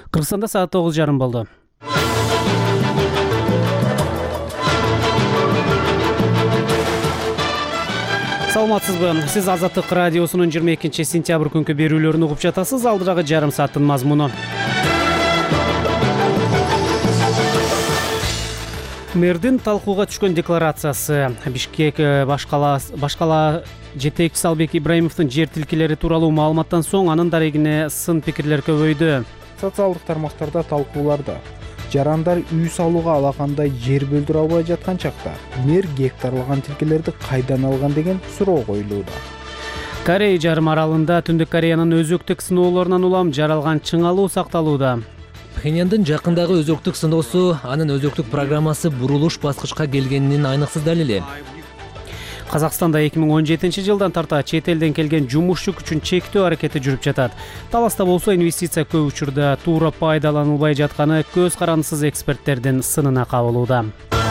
Кыргызстанда саат 9:30 болду. Саламатсызбы? Сиз Азаттык радиосунун 22 сентябрь күнкү берүүлөрүн угуп жатасыз. Алдырагы жарым сааттын мазмуну. Мэрдин талкууга түшкөн декларациясы, Бишкек башкала жетекчиси Албек Ибраимовдун жер тилкелери тууралуу маалыматтан соң анын дарегине сын пикирлер көбөйдү. Социалдык тармактарда талкууларда жарандар үй салууга алакандай жер бөлдүрө албай жаткан чакта мэр гектарлаган тилкелерди кайдан алган деген суроо коюлууда. Корей жарым аралында Түндүк Кореянын өзөктүк сыноолорунан улам жаралган чыңалуу сакталууда. Пхеньяндын жакындагы өзөктүк сыноосу анын өзөктүк программасы бурулуш баскычка келгенинин айныксыз далили. Казакстанда 2017 жылдан тарта чет элден келген жумушчу күчүн чектөө аракети жүрүп жатат. Таласта болсо инвестиция көп учурда туура пайдаланылбай жатканы көз карандысыз эксперттердин сынына кабылууда.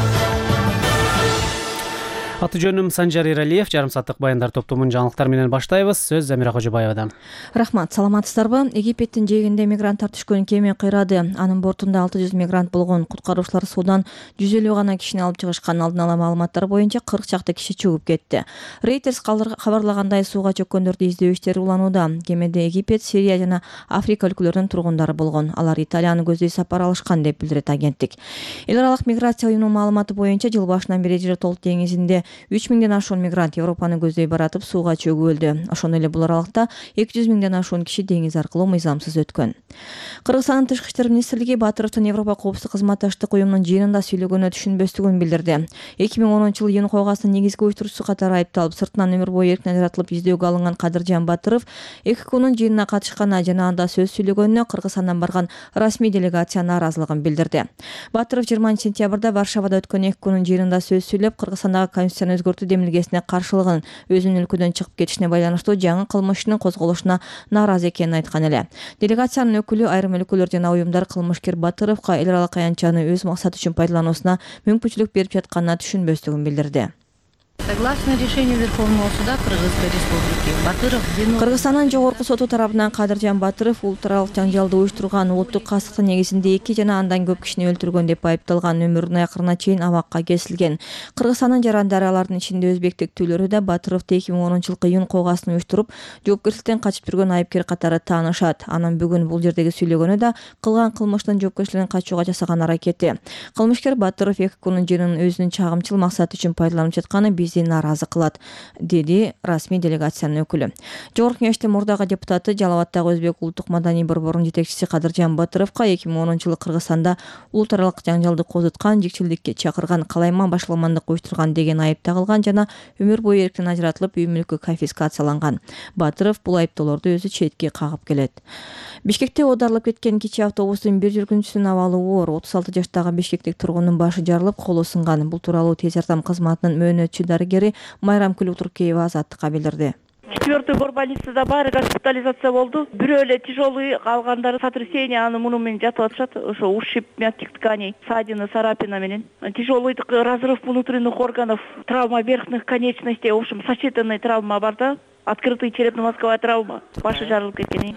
Аты жөнүм Санжар Иралиев. Жарым сааттык баяндар топтомунун жаңылыктары менен баштайбыз. Сөз Замира Кожобаевадан. Рахмат, саламатсыздарбы? Египеттин жээгинде мигранттар түшкөн кеме кыйрады. Анын бортунда 600 мигрант болгон. Куткаруучулар суудан 150 гана кишини алып чыгышкан. Алдын ала маалыматтар боюнча 40 чакты киши чөгүп кетти. Reuters кабарлагандай сууга чөккөндөрдү издөө иштери уланууда. Кемеде Египет, Сирия жана Африка өлкөлөрүнүн тургундары болгон. Алар Италияны көздөй сапар алышкан деп билдирет агенттик. Эл аралык миграция уюмунун маалыматы боюнча жыл башынан бери Жер-Толук деңизинде 3000ден ашуун мигрант Европаны көздөй баратып сууга чөгүп өлдү. Ошондой эле бул аралыкта 200 000ден ашуун киши деңиз аркылуу мыйзамсыз өткөн. Кыргызстандын Тышкы иштер министрлиги Батыровдун Европа коопсуздук кызматташтык уюмунун жыйынында сүйлөгөнү түшүнбөстүгүн билдирди. 2010-жылы июнь койгасынын негизги уюштуруучусу катары айыпталып, сыртынан өмүр бою эркин ажыратылып издөөгө алынган Кадыржан Батыров ЭККнун жыйынына катышканына жана анда сөз сүйлөгөнүнө Кыргызстандан барган расмий делегация нааразылыгын билдирди. Батыров 20 сентябрда Варшавада өткөн ЭККнун жыйынында сөз сүйлөп, Кыргызстандагы конституцияны өзгөртүү демилгесине каршылыгын, өзүнүн өлкөдөн чыгып кетишине байланыштуу жаңы кылмыш ишинин козголушуна нааразы экенин айткан эле. Делегациянын өкүлү айрым өлкөлөр жана уюмдар кылмышкер Батыровго эл аралык аянтчаны өз максаты үчүн пайдалануусуна мүмкүнчүлүк берип жатканына түшүнбөстүгүн билдирди. Согласно решению Верховного суда Кыргызской Республики, Батыров Кыргызстандын жогорку соту тарабынан Кадыржан Батыров улуттаралык жаңжалды уюштурган, улуттук кастыктын негизинде 2 жана андан көп кишини өлтүргөн деп айыпталган, өмүрүнүн акырына чейин абакка кесилген. Кыргызстандын жарандары, алардын ичинде өзбек тектүүлөрү да Батыровду 2010-жылкы июнь койгасын уюштуруп, жоопкерчиликтен качып жүргөн айыпкер катары таанышат. Анын бүгүн бул жердеги сүйлөгөнү да кылган кылмыштын жоопкерчилигин качууга жасаган аракети. Кылмышкер Батыров ЭККнун жыйынын өзүнүн чагымчыл максаты үчүн пайдаланып жатканы бизди нааразы кылат, деди расмий делегациянын өкүлү. Жогорку кеңештин мурдагы депутаты, Жалал-Абаддагы Өзбек улуттук маданий борборунун жетекчиси Кадыржан Батыровго 2010-жылы Кыргызстанда улут аралык жаңжалды козуткан, жикчилдикке чакырган, калайма башаламандык уюштурган деген айып тагылган жана өмүр бою эркинен ажыратылып, үй мүлкү конфискацияланган. Батыров бул айыптоолорду өзү четке кагып келет. Бишкекте оодарылып кеткен кичи автобустун бир жүргүнчүсүнүн абалы оор. 36 жаштагы бишкектик тургундун башы жарылып, колу сынган. Бул тууралуу тез жардам кызматынын мөөнөтчү дарыгери Майрамкүл Туркеева Азаттыкка билдирди. 4-й горбольницада баары госпитализация болду. Бирөө эле тяжелый, калгандары сотрясение, аны муну менен жатып атышат. Ошо ушиб мягких тканей, ссадина, царапина менен. Тяжелый разрыв внутренних органов, травма верхних конечностей, в общем, сочетанный травма бар да, открытый черепно-мозговая травма, башы жарылып кеткен.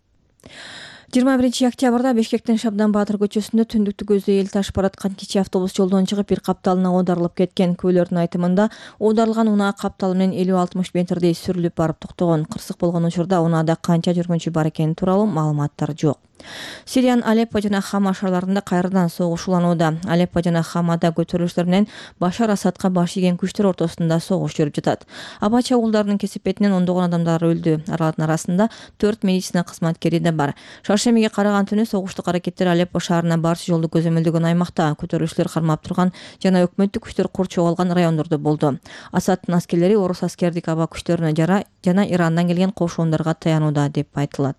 21 октябрда Бишкектин Шабдан Баатыр көчөсүндө түндүктү көздөй эл ташып бараткан кичи автобус жолдон чыгып бир капталына оодарылып кеткен. Күбөлөрдүн айтымында оодарылган унаа каптал менен 50-60 метрдей сүрүлүп барып токтогон. Кырсык болгон учурда унаада канча жүргүнчү бар экени тууралуу маалыматтар жок. Сириянын Алеппо жана Хама шаарларында кайрадан согуш уланууда. Алеппо жана Хамада көтөрүлүштөр менен Башар Асадка баш ийген күчтөр ортосунда согуш жүрүп жатат. Аба чабуулдарынын кесепетинен ондогон адамдар өлдү. Алардын арасында 4 медицина кызматкери да бар. Шаршемиге караган түнү согуштук аракеттер Алеппо шаарына барчу жолду көзөмөлдөгөн аймакта, көтөрүлүштөр кармап турган жана өкмөттүк күчтөр курчуп алган райондордо болду. Асадтын аскерлери орус аскердик аба күчтөрүнө жана Ирандан келген кошуундарга таянууда деп айтылат.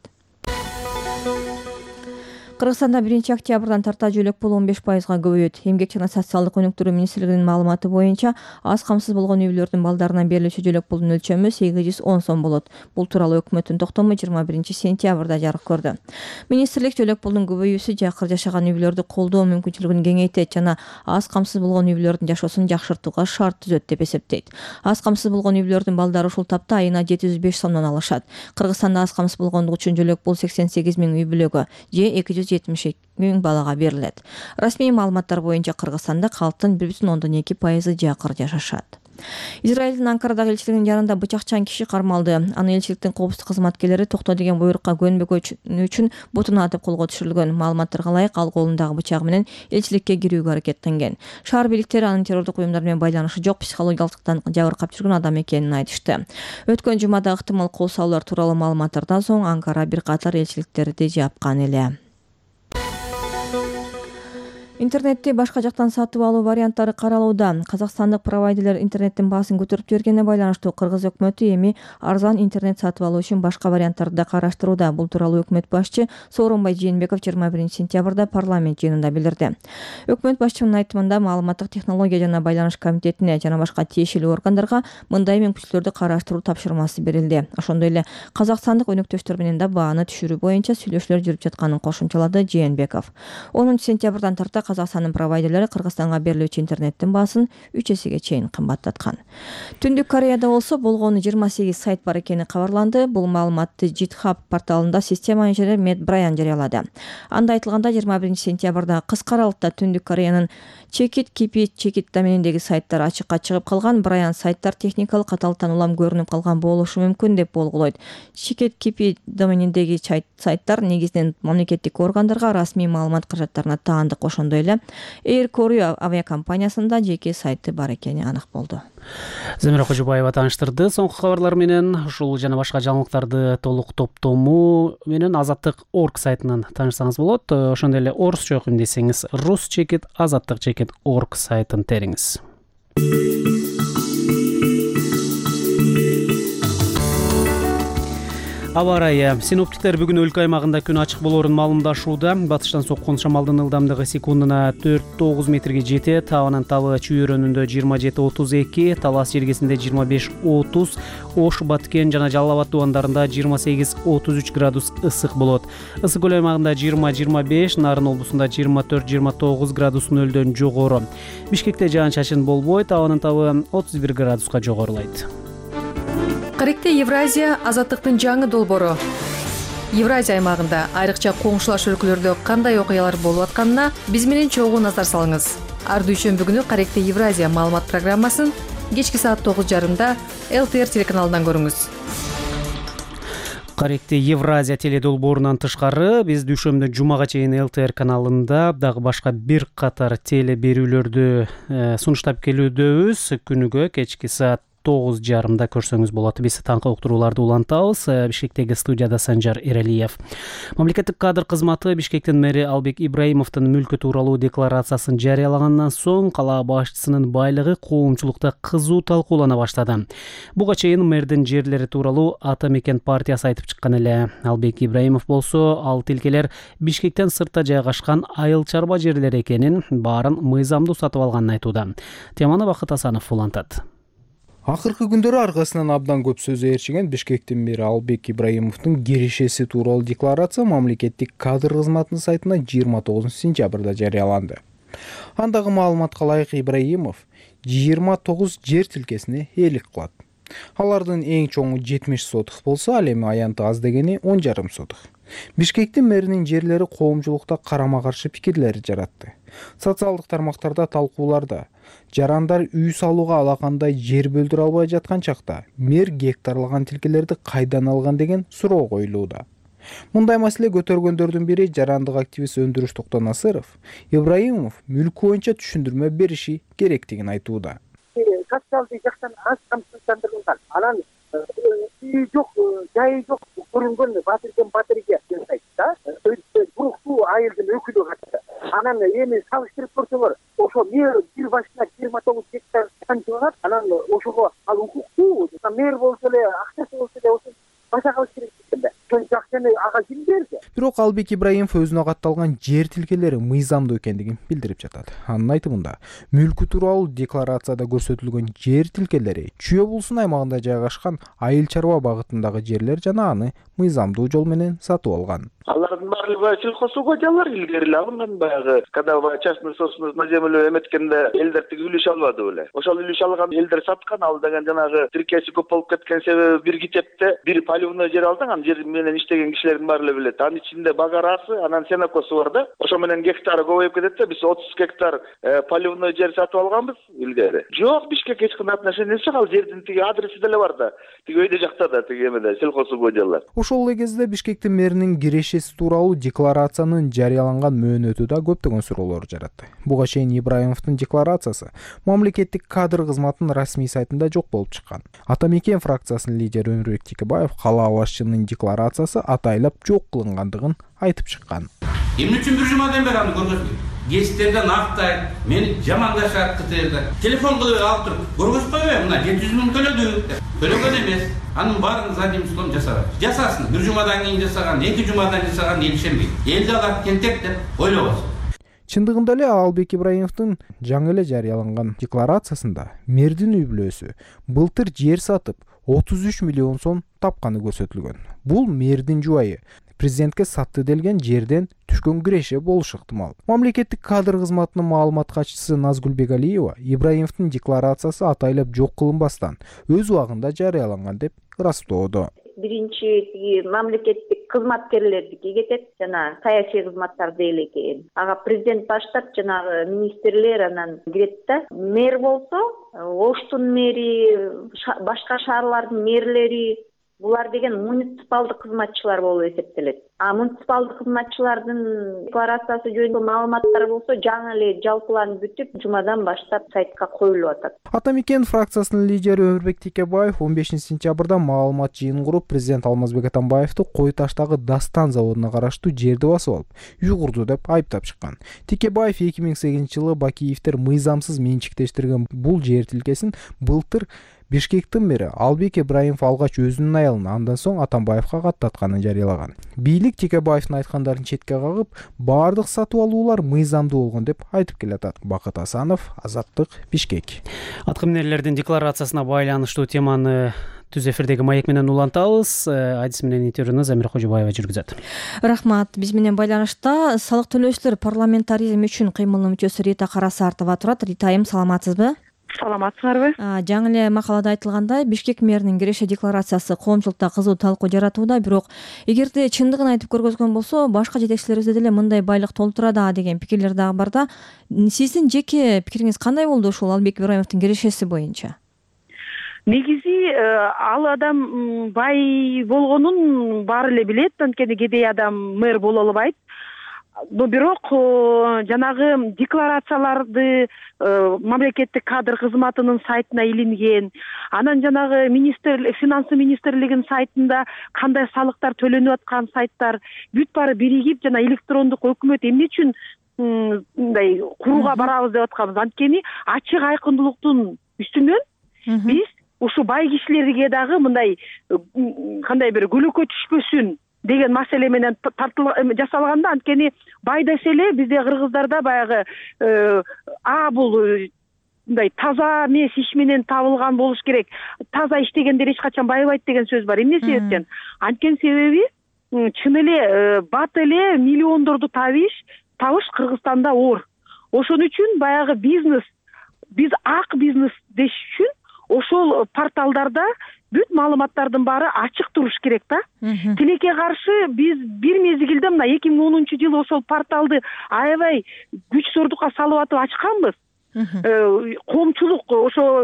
Кыргызстанда 1 октябрдан тарта жөлөк пул 15%га көбөйөт. Эмгек жана социалдык өнүктүрүү министрлигинин маалыматы боюнча, аз камсыз болгон үй-бүлөлөрдүн балдарына берилүүчү жөлөк пулдун өлчөмү 810 сом болот. Бул тууралуу өкмөттүн токтому 21 сентябрда жарык көрдү. Министрлик жөлөк пулдун көбөйүүсү жакыр жашаган үй-бүлөлөрдү колдоо мүмкүнчүлүгүн кеңейтет жана аз камсыз болгон үй-бүлөлөрдүн жашоосун жакшыртууга шарт түзөт деп эсептейт. Аз камсыз болгон үй-бүлөлөрдүн балдары ушул тапта айына 705 сомдон алышат. Кыргызстанда аз камсыз болгондугу үчүн жөлөк пул 88 000 үй-бүлөгө же 170.000 балага берилет. Расмий маалыматтар боюнча Кыргызстанда калктын 1,2% жакыр жашашат. Израилдин Анкарадагы элчилигинин жанында бычакчан киши кармалды. Аны элчиликтин коопсуздук кызматкерлери токто деген буйрукка көнбөгөн үчүн бутун атып колго түшүрүлгөн. Маалыматтарга ылайык, ал колундагы бычагы менен элчиликке кирүүгө аракеттенген. Шаар бийликтери анын террордук уюмдар менен байланышы жок, психологиялыктан жабыркап жүргөн адам экенин айтышты. Өткөн жумада ыктымал кол салуулар тууралуу маалыматтардан соң Анкара бир катар элчиликтерди жапкан эле. Интернетти башка жактан сатып алуу варианттары каралууда. Казакстандык провайдерлер интернеттин баасын көтөрүп жибергенине байланыштуу Кыргыз өкмөтү эми арзан интернет сатып алуу үчүн башка варианттарды да караштырууда. Бул тууралуу өкмөт башчы Сооронбай Жээнбеков 21-сентябрда парламент жыйынында билдирди. Өкмөт башчынын айтымында маалыматтык технология жана байланыш комитетине жана башка тиешелүү органдарга мындай мүмкүнчүлүктөрдү караштыруу тапшырмасы берилди. Ошондой эле казакстандык өнөктөштөр менен да бааны түшүрүү боюнча сүйлөшүүлөр жүрүп жатканын кошумчалады Жээнбеков. 10-сентябрдан тарта Казакстандын провайдерлери Кыргызстанга берилүүчү интернеттин баасын 3 эсеге чейин кымбаттаткан. Түндүк Кореяда болсо болгону 28 сайт бар экени кабарланды. Бул маалыматты GitHub порталында система инженери Мэтт Брайан жарыялады. Анда айтылганда 21-сентябрда кыска аралыкта Түндүк Кореянын Checkit домениндеги сайттар ачыкка чыгып калган. Брайан сайттар техникалык каталыктан улам көрүнүп калган болушу мүмкүн деп болгулойт. Checkit домениндеги сайттар негизинен мамлекеттик органдарга расмий маалымат каражаттарына таандык. Ошондой эле Air Korea авиакомпаниясында жеке сайты бар экени анык болду. Замира Кожобаева тааныштырды. Соңку кабарлар менен ушул жана башка жаңылыктарды толук топтому менен Азаттык.org сайтынан таанышсаңыз болот. Ошондой эле орусча окуйм десеңиз rus-azаттык.org сайтын териңиз. Аба ырайы. Синоптиктер бүгүн өлкө аймагында күн ачык болоорун маалымдашууда. Батыштан соккон шамалдын ылдамдыгы секундуна 4-9 метрге жетет. Абанын табы чүйөрөнүндө 27-32, Талас жергесинде 25-30, Ош, Баткен жана Жалал Абад дубандарында 28-33 градус ысык болот. Ысык көл аймагында 20-25, Нарын облусунда 24-29 градус нөлдөн жогору. Бишкекте жаан-чачын болбойт. Абанын табы 31 градуска жогорулайт. Каректе Евразия азаттыктын жаңы долбоору. Евразия аймагында айрыкча коңшулаш өлкөлөрдө кандай окуялар болуп атканына биз менен чогуу назар салыңыз. Ар дүйшөмбү күнү Каректе Евразия маалымат программасын кечки саат 9:30 ЛТР телеканалынан көрүңүз. Каректе Евразия теледолбоорунан тышкары биз дүйшөмбүдөн жумага чейин ЛТР каналында дагы башка бир катар теле берүүлөрдү сунуштап келүүдөбүз. Күнүгө кечки саат 9:30 көрсөңүз болот. Биз таңкы уктурууларды улантабыз. Бишкектеги студияда Санжар Эралиев. Мамлекеттик кадр кызматы Бишкектин мэри Албек Ибраимовдун мүлкү тууралуу декларациясын жарыялагандан соң кала башчысынын байлыгы коомчулукта кызуу талкуулана баштады. Буга чейин мэрдин жерлери тууралуу Ата Мекен партиясы айтып чыккан эле. Албек Ибраимов болсо ал тилкелер Бишкектен сыртта жайгашкан айыл чарба жерлер экенин, баарын мыйзамдуу сатып алганын айтууда. Теманы Бакыт Асанов улантат. Акыркы күндөрү аркасынан абдан көп сөз ээрчиген Бишкектин мэри Албек Ибраимовдун киришеси тууралуу декларация мамлекеттик кадр кызматынын сайтына 29-сентябрда жарыяланды. Андагы маалыматка ылайык Ибраимов 29 жер тилкесине ээлик кылат. Алардын эң чоңу 70 сотых болсо, ал эми аянты аз дегени 10,5 сотых. Бишкектин мэринин жерлери коомчулукта карама-каршы пикирлери жаратты. Социалдык тармактарда талкууларда жарандар үй салууга алакандай жер бөлдүрө албай жаткан чакта мэр гектарлаган тилкелерди кайдан алган деген суроо коюлууда. Мындай маселе көтөргөндөрдүн бири жарандык активист Өндүрүш Токтонасыров Ибраимов мүлкү боюнча түшүндүрмө бериши керектигин айтууда. Социалдык жактан аз камсыздандырылган, анан үй жок, жайы жок көрүнгөн батырге жасайт да. Буруктуу айылдын өкүлү катты. Анан эми салыштырып көрсөңөр, ошо мэр бир башына 29 гектар санчылат, анан ошого ал укуктуу, мэр болсо эле, акчасы болсо эле ошо баша калыш керек экен да. Сончо акчаны ага ким берди? Бирок Албек Ибраимов өзүнө катталган жер тилкелери мыйзамдуу экендигин билдирип жатат. Анын айтымында, мүлкү тууралуу декларацияда көрсөтүлгөн жер тилкелери Чүй облусунун аймагында жайгашкан айыл чарба багытындагы жерлер жана аны мыйзамдуу жол менен сатып алган. Алардын баардыгы сельхозугодиялар илгери эле алынган, баягы когда частный собственность на землю эметкенде элдер тиги үлүш албады беле. Ошол үлүш алган элдер саткан, ал деген жанагы тиркеси көп болуп кеткен себеби бир гитепте бир поливной жер алдың, анын жер менен иштеген кишилердин баары эле билет. Анын ичинде багарасы, анан сенокосу бар да. Ошо менен гектары көбөйүп кетет да, биз 30 гектар поливной жер сатып алганбыз илгери. Жок, Бишкек эч кандай отношениясы жок, ал жердин тиги адреси деле бар да. Тиги өйдө жакта да тиги эмеде сельхозугодиялар. Ошол эле кезде Бишкектин мэринин кирешеси тууралуу декларациянын жарыяланган мөөнөтү да көптөгөн суроолор жаратты. Буга чейин Ибраимовдун декларациясы мамлекеттик кадр кызматынын расмий сайтында жок болуп чыккан. Ата Мекен фракциясынын лидери Өмүрбек Текебаев кала башчынын декларациясы атайлап жок кылынгандыгын айтып чыккан. Эмне үчүн бир жумадан бери аны көргөзбөйт? Гезиттерден актайт, мени жамандашат кытерде. Телефон кылып алып туруп, көргөзүп койбойм, мына 700 миң төлөдүк. Төлөгөн эмес. Анын баарын задним числом жасаган. Жасасын, бир жумадан кийин жасаган, 2 жумадан жасаган эл ишенбейт. Элди алат тентек деп ойлобосун. Чындыгында эле Албек Ибраимовдун жаңы эле жарыяланган декларациясында мэрдин үй бүлөсү былтыр жер сатып 33 миллион сом тапканы көрсөтүлгөн. Бул мэрдин жубайы президентке сатты делген жерден түшкөн киреше болушу ыктымал. Мамлекеттик кадр кызматынын маалымат катчысы Назгүл Бегалиева Ибраимовдун декларациясы атайлап жок кылынбастан өз убагында жарыяланган деп ырастоодо. Биринчи мамлекеттик кызматкерлердики кетет, жана саясий кызматтар дейли экен. Ага президент баштап жанагы министрлер анан кирет да. Мэр болсо, Оштун мэри, башка шаарлардын мэрлери, булар деген муниципалдык кызматчылар болуп эсептелет. А муниципалдык кызматчылардын декларациясы жөнүндө маалыматтар болсо жаңы эле жалпыланып бүтүп, жумадан баштап сайтка коюлуп атат. Ата Мекен фракциясынын лидери Өмүрбек Текебаев 15 сентябрда маалымат жыйынын куруп, президент Алмазбек Атамбаевди Кой Таштагы Дастан заводуна караштуу жерди басып алып, үй курду деп айыптап чыккан. Текебаев 2008-жылы Бакиевдер мыйзамсыз менчиктештирген бул жер тилкесин былтыр Бишкектин мэри Албек Ибраимов алгач өзүнүн аялына, андан соң Атамбаевга каттатканын жарыялаган. Бийлик Текебаевдин айткандарын четке кагып, баардык сатып алуулар мыйзамдуу болгон деп айтып келатат. Бакыт Асанов, Азаттык, Бишкек. Аткаминерлердин декларациясына байланыштуу теманы түз эфирдеги маек менен улантабыз. Адис менен интервьюну Замира Кожобаева жүргүзөт. Рахмат. Биз менен байланышта салык төлөөчүлөр парламентаризм үчүн кыймылынын мүчөсү Рита Карасартова турат. Ритайым, саламатсызбы? Саламатсыңарбы? Жаңы эле макалада айтылгандай, Бишкек мэринин киреше декларациясы коомчулукта кызуу талкуу жаратууда, бирок эгерде чындыгын айтып көргөзгөн болсо, башка жетекчилерибизде деле мындай байлык толтура да деген пикирлер дагы бар да. Сиздин жеке пикириңиз кандай болду ушул Албек Ибраимовдун кирешеси боюнча? Негизи ал адам бай болгонун баары эле билет, анткени кедей адам мэр боло албайт. Бирок жанагы декларацияларды мамлекеттик кадр кызматынын сайтына илинген, анан жанагы финансы министрлигинин сайтында кандай салыктар төлөнүп аткан сайттар бүт баары биригип, жана электрондук өкмөт эмне үчүн мындай курууга барабыз деп атканбыз. Анткени ачык айкындуулуктун үстүнөн биз ушу бай кишилерге дагы мындай кандай бир көлөкө түшпөсүн деген маселе менен жасалганда, анткени бай десе эле бизде кыргыздарда баягы бул мындай таза эмес иш менен табылган болуш керек, таза иштегендер эч качан байыбайт деген сөз бар. Эмне себептен? Анткени себеби чын эле бат эле миллиондорду табыш Кыргызстанда оор. Ошон үчүн баягы биз ак бизнес деш үчүн ошол порталдарда бүт маалыматтардын баары ачык туруш керек да. Тилекке каршы биз бир мезгилде мына 2010-жылы ошол порталды аябай күч сордукка салып атып ачканбыз. Коомчулук ошо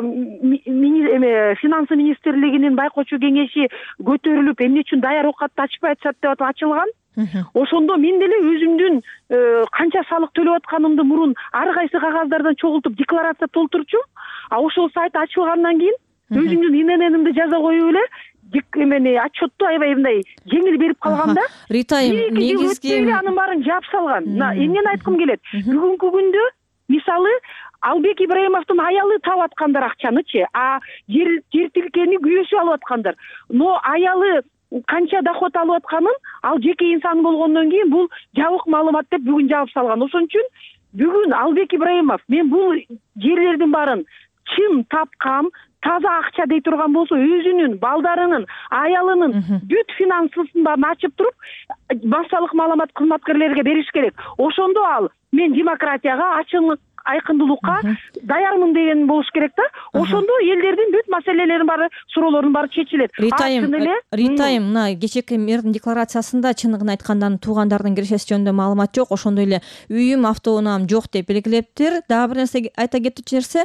финансы министрлигинин байкоочу кеңеши көтөрүлүп, эмне үчүн даяр оокатты ачпай атышат деп атып ачылган. Ошондо мен деле өзүмдүн канча салык төлөп атканымды мурун ар кайсы кагаздардан чогултуп декларация толтурчум. А ошол сайт ачылгандан кийин өзүмдүн ИНН-имди жаза коюп эле отчетту аябай мындай жеңил берип калгам да. Ритайым, негизги анын баарын жаап салган. Эмнени айткым келет? Бүгүнкү күндө мисалы Албек Ибраимовдун аялы таап аткандар акчанычы, а жер тилкени күйөөсү алып аткандар. Но аялы канча доход алып атканын ал жеке инсан болгондон кийин бул жабык маалымат деп бүгүн жаап салган. Ошон үчүн бүгүн Албек Ибраимов мен бул жерлердин баарын чын тапкан таза акча дей турган болсо өзүнүн, балдарынын, аялынын бүт финансысын баарын ачып туруп массалык маалымат кызматкерлерге бериш керек. Ошондо ал мен демократияга, ачык айкындуулукка даярмын деген болуш керек да. Ошондо элдердин бүт маселелеринин баары, суроолордун баары чечилет. Ритайым, мына кечээки мэрдин декларациясында чыныгын айтканда туугандардын кирешеси жөнүндө маалымат жок, ошондой эле үйүм, автоунаам жок деп белгилептир. Дагы бир нерсе айта кетчү нерсе,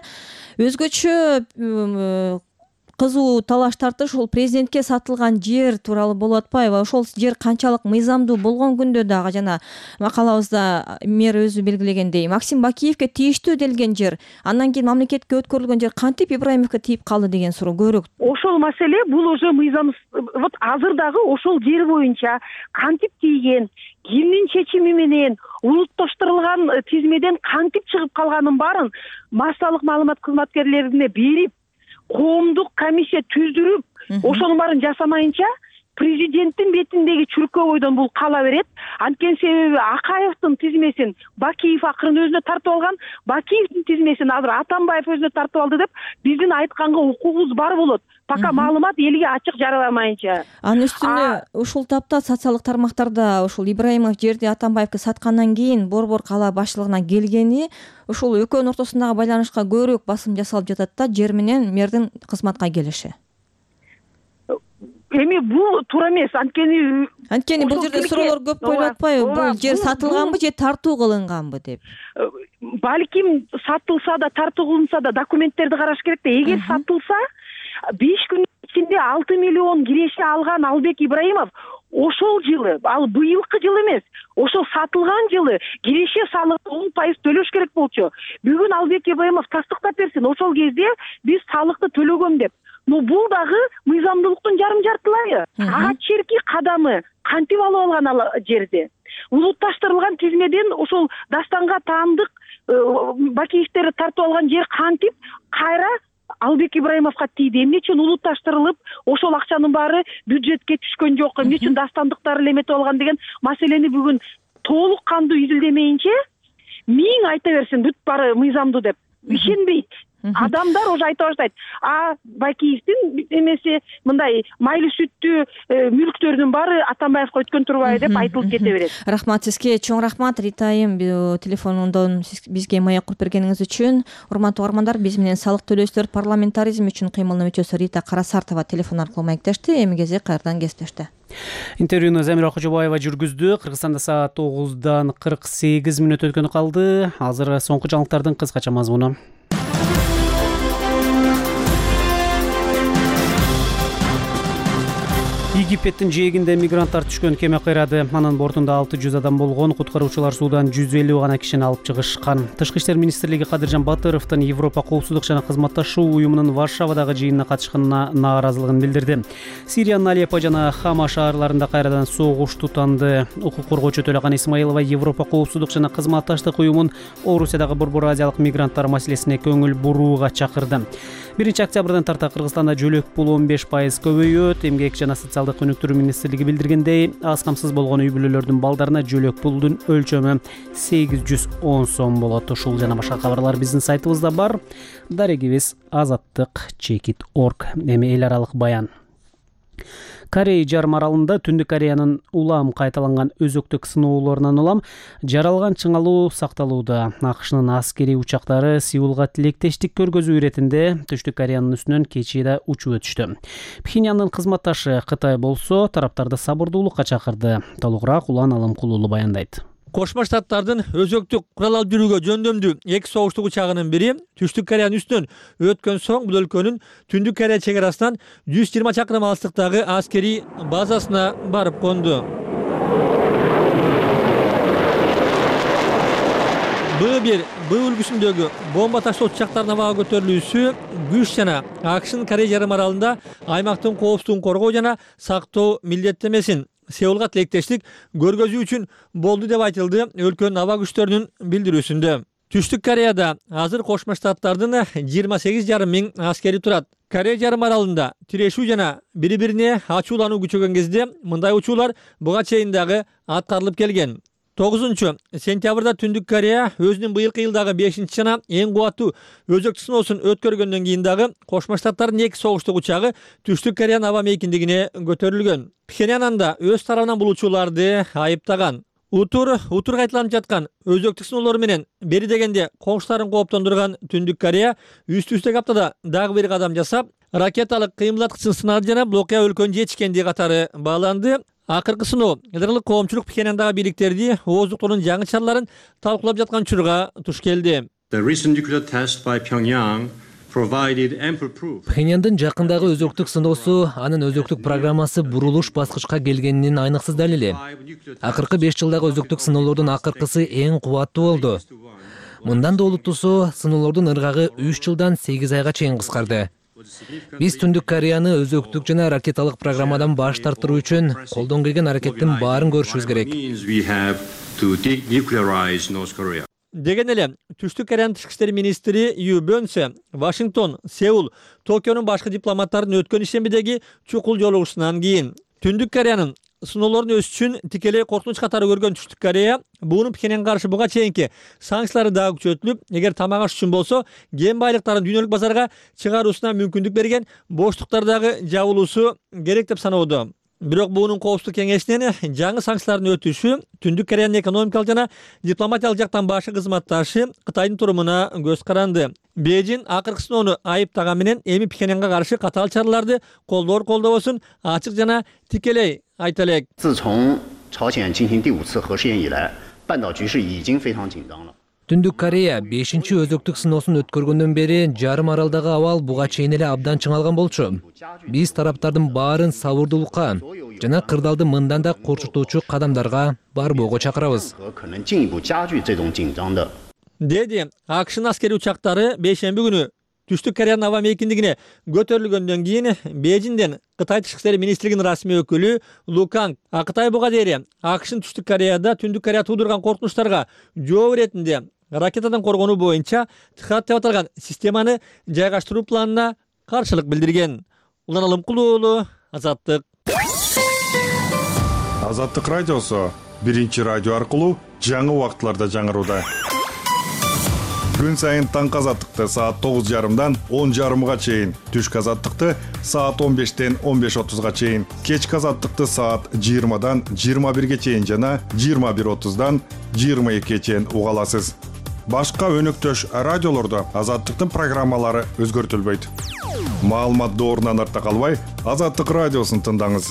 өзгөчө кызуу талаш тартыш ушул президентке сатылган жер тууралуу болуп атпайбы? Ошол жер канчалык мыйзамдуу болгон күндө дагы жана макалабызда мэр өзү белгилегендей Максим Бакиевке тийиштүү делген жер, андан кийин мамлекетке өткөрүлгөн жер кантип Ибраимовго тийип калды деген суроо көбүрөөк. Ошол маселе бул уже мыйзам, вот азыр дагы ошол жер боюнча кантип тийген, кимдин чечими менен улутташтырылган тизмеден кантип чыгып калганын баарын массалык маалымат кызматкерлерине берип, коомдук комиссия түздүрүп, ошонун баарын жасамайынча президенттин бетиндеги чүркөө бойдон бул кала берет. Анткени себеби Акаевдин тизмесин Бакиев акырын өзүнө тартып алган, Бакиевдин тизмесин азыр Атамбаев өзүнө тартып алды деп биздин айтканга укугубуз бар болот. Пока маалымат элге ачык жарыяламайынча. Анын үстүнө ушул тапта социалдык тармактарда ушул Ибраимов жерди Атамбаевге саткандан кийин Борбор кала башчылыгына келгени ушул экөөнүн ортосундагы байланышка көбүрөөк басым жасалып жатат да, жер менен мэрдин кызматка келиши. Эми бул туура эмес, анткени бул жерде суроолор көп коюлуп атпайбы? Бул жер сатылганбы же тартуу кылынганбы деп? Балким сатылса да, тартуу кылынса да документтерди караш керек да. Эгер сатылса, 5 күн ичинде 6 миллион киреше алган Албек Ибраимов ошол жылы, ал быйылкы жыл эмес, ошол сатылган жылы киреше салыктын 10% төлөш керек болчу. Бүгүн Албек Ибраимов тастыктап берсин, ошол кезде биз салыкты төлөгөм деп. Но бул дагы мыйзамдуулуктун жарым-жартылайы. Ага чейинки кадамы кантип алып алган ал жерди? Улутташтырылган тизмеден ошол дастанга таандык Бакиевдер тартып алган жер кантип кайра Албек Ибраимовго тийди? Эмне үчүн улутташтырылып, ошол акчанын баары бюджетке түшкөн жок? Эмне үчүн дастандыктар эметип алган деген маселени бүгүн толук кандуу изилдемейинче миң айта берсин бүт баары мыйзамдуу деп ишенбейт. Адамдар уже айта баштайт. Бакиевдин эмеси мындай майлы сүттүү мүлктөрдүн баары Атамбаевга өткөн турбайбы деп айтылып кете берет. Рахмат сизге, чоң рахмат Ритайым, телефондон бизге маек куруп бергениңиз үчүн. Урматтуу угармандар, биз менен салык төлөөчүлөр парламентаризм үчүн кыймылдын мүчөсү Рита Карасартова телефон аркылуу маектешти. Эмгези кайрадан кесиптешти. Интервьюну Замира Кожобаева жүргүздү. Кыргызстанда саат 9:48 өткөнү калды. Азыр соңку жаңылыктардын кыскача мазмуну. Египеттин жээгинде мигранттар түшкөн кеме кыйрады. Анын бортунда 600 адам болгон. Куткаруучулар суудан 150 гана кишини алып чыгышкан. Тышкы иштер министрлиги Кадыржан Батыровдун Европа коопсуздук жана кызматташуу уюмунун Варшавадагы жыйынына катышканына нааразылыгын билдирди. Сириянын Алеппо жана Хама шаарларында кайрадан согуш тутанды. Укук коргоочу Төлөган Исмаилова Европа коопсуздук жана кызматташтык уюмун Орусиядагы Борбор азиялык мигранттар маселесине көңүл бурууга чакырды. 1-октябрдан тарта Кыргызстанда жөлөк пул 15% көбөйөт. Эмгек жана социалдык өнүктүрүү министрлиги билдиргендей, аз камсыз болгон үй бүлөлөрдүн балдарына жөлөк пулдун өлчөмү 810 сом болот. Ушул жана башка кабарлар биздин сайтыбызда бар. Дарегибиз azattik.org. Эми эл аралык баян. Корей жарым аралында Түндүк Кореянын улам кайталанган өзөктүк сыноолорунан улам жаралган чыңалуу сакталууда. АКШнын аскерий учактары Сеулга тилектештик көргөзүү иретинде Түштүк Кореянын үстүнөн кечээде учуп өтүштү. Пхеньяндын кызматташы Кытай болсо тараптарды сабырдуулукка чакырды. Толугураак Улан Алымкулуулу баяндайт. Кошмо Штаттардын өзөктүк курал алып жүрүүгө жөндөмдүү эки согуштук учагынын бири Түштүк Кореянын үстүнөн өткөн соң бул өлкөнүн Түндүк Корея чек арасынан 120 чакырым алыстыктагы аскерий базасына барып конду. Б1 үлгүсүндөгү бомба таштоочу учактардын абага көтөрүлүүсү күч жана АКШнын Корея жарым аралында аймактын коопсуздугун коргоо жана сактоо милдеттемесин Сеулга тилектештик көргөзүү үчүн болду деп айтылды өлкөнүн аба күчтөрүнүн билдирүүсүндө. Түштүк Кореяда азыр Кошмо Штаттардын 28,5 миң аскери турат. Корея жарым аралында тирешүү жана бири-бирине ачуулануу күчөгөн кезде мындай учуулар буга чейин дагы аткарылып келген. 9-сентябрда Түндүк Корея өзүнүн быйылкы жылдагы 5 жана эң кубаттуу өзөктүк сыноосун өткөргөндөн кийин дагы Кошмо Штаттардын 2 согуштук учагы Түштүк Кореянын аба мейкиндигине көтөрүлгөн. Пхеньян анда өз тарабынан бул учууларды айыптаган. Утур кайталанып жаткан өзөктүк сыноолору менен бери дегенде коңшуларын кооптондурган Түндүк Корея үстү-үстүк аптада дагы бир кадам жасап, ракеталык кыймылдаткычын сынады жана бул окуя өлкөнүн жетишкендиги катары бааланды. Акыркы сыноо ядролук коомчулук Пхеньяндагы бийликтерди ооздуктоонун жаңы чараларын талкуулап жаткан учурга туш келди. Пхеньяндын жакындагы өзөктүк сыноосу анын өзөктүк программасы бурулуш баскычка келгенинин айныксыз далили. Акыркы 5 жылдагы өзөктүк сыноолордун акыркысы эң кубаттуу болду. Мындан да олуттуусу сыноолордун ыргагы 3 жылдан 8 айга чейин кыскарды. Биз Түндүк Кореяны өзөктүк жана ракеталык программадан баш тартыруу үчүн колдон келген аракеттин баарын көрүшүбүз керек. Деген эле Түштүк Кореянын тышкы иштер министри Ю Бönse Вашингтон, Сеул, Токионун башкы дипломаттарын өткөн ишембидеги чукул жолугушуунан кийин Түндүк Кореянын сыноолорун өз үчүн тикелей коркунуч катары көргөн Түштүк Корея буунун Пхеньянга каршы буга чейинки санкциялары дагы күчөтүлүп, эгер тамак аш үчүн болсо, кен байлыктарын дүйнөлүк базарга чыгаруусуна мүмкүндүк берген боштуктар дагы жабылуусу керек деп саноодо. Бирок буунун коопсуздук кеңешинен жаңы санкциялардын өтүшү Түндүк Кореянын экономикалык жана дипломатиялык жактан башкы кызматташы Кытайдын турумуна көз каранды. Бейжин акыркы сыноону айыптаган менен эми Пхеньянга каршы катаал чараларды колдобосун ачык жана тикелей айта элек. Түндүк Корея 5-чи өзөктүк сыноосун өткөргөндөн бери жарым аралдагы абал буга чейин эле абдан чыңалган болчу. Биз тараптардын баарын сабырдуулукка жана кырдаалды мындан да корчутуучу кадамдарга барбоого чакырабыз. Деди АКШнын аскери учактары бейшемби күнү Түштүк Кореянын аба мейкиндигине көтөрүлгөндөн кийин Бейжиңден Кытай тышкы иштер министрлигинин расмий өкүлү Лу Канг Кытай буга дейри АКШнын Түштүк Кореяда Түндүк Корея туудурган коркунучтарга жооп иретинде ракетадан коргонуу боюнча ТХАТ деп аталган системаны жайгаштыруу планына каршылык билдирген. Улан Алымкулуу уулу, Азаттык. Азаттык радиосу биринчи радио аркылуу жаңы убактыларда жаңырууда. Күн сайын таңкы азаттыкты саат 9:30-дан 10:30-га чейин, түшкү азаттыкты саат 15-тен 15:30-га чейин, кечки азаттыкты саат 20-дан 21-ге чейин жана 21:30-дан 22-ге чейин уга аласыз. Башка өнөктөш радиолордо азаттыктын программалары өзгөртүлбөйт. Маалымат доорунан артта калбай, Азаттык радиосун тыңдаңыз.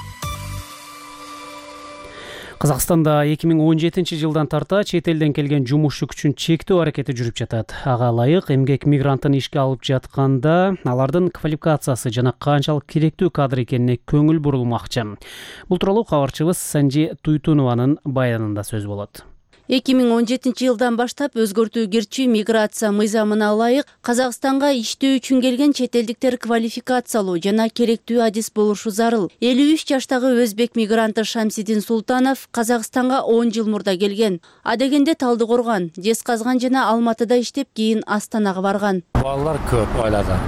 Казакстанда 2017 жылдан тарта чет элден келген жумушчу күчүн чектөө аракети жүрүп жатат. Ага ылайык эмгек мигрантын ишке алып жатканда алардын квалификациясы жана канчалык керектүү кадр экенине көңүл бурулмакчы. Бул тууралуу кабарчыбыз Санжи Туйтунованын баянында сөз болот. 2017 жылдан баштап өзгөртүү кирчүү миграция мыйзамына ылайык Казакстанга иштөө үчүн келген чет элдиктер квалификациялуу жана керектүү адис болушу зарыл. 53 жаштагы өзбек мигранты Шамсидин Султанов Казакстанга 10 жыл мурда келген. Адегенде Талдыкоргон, Жезказган жана Алматыда иштеп, кийин Астанага барган. Балдар көп айлада.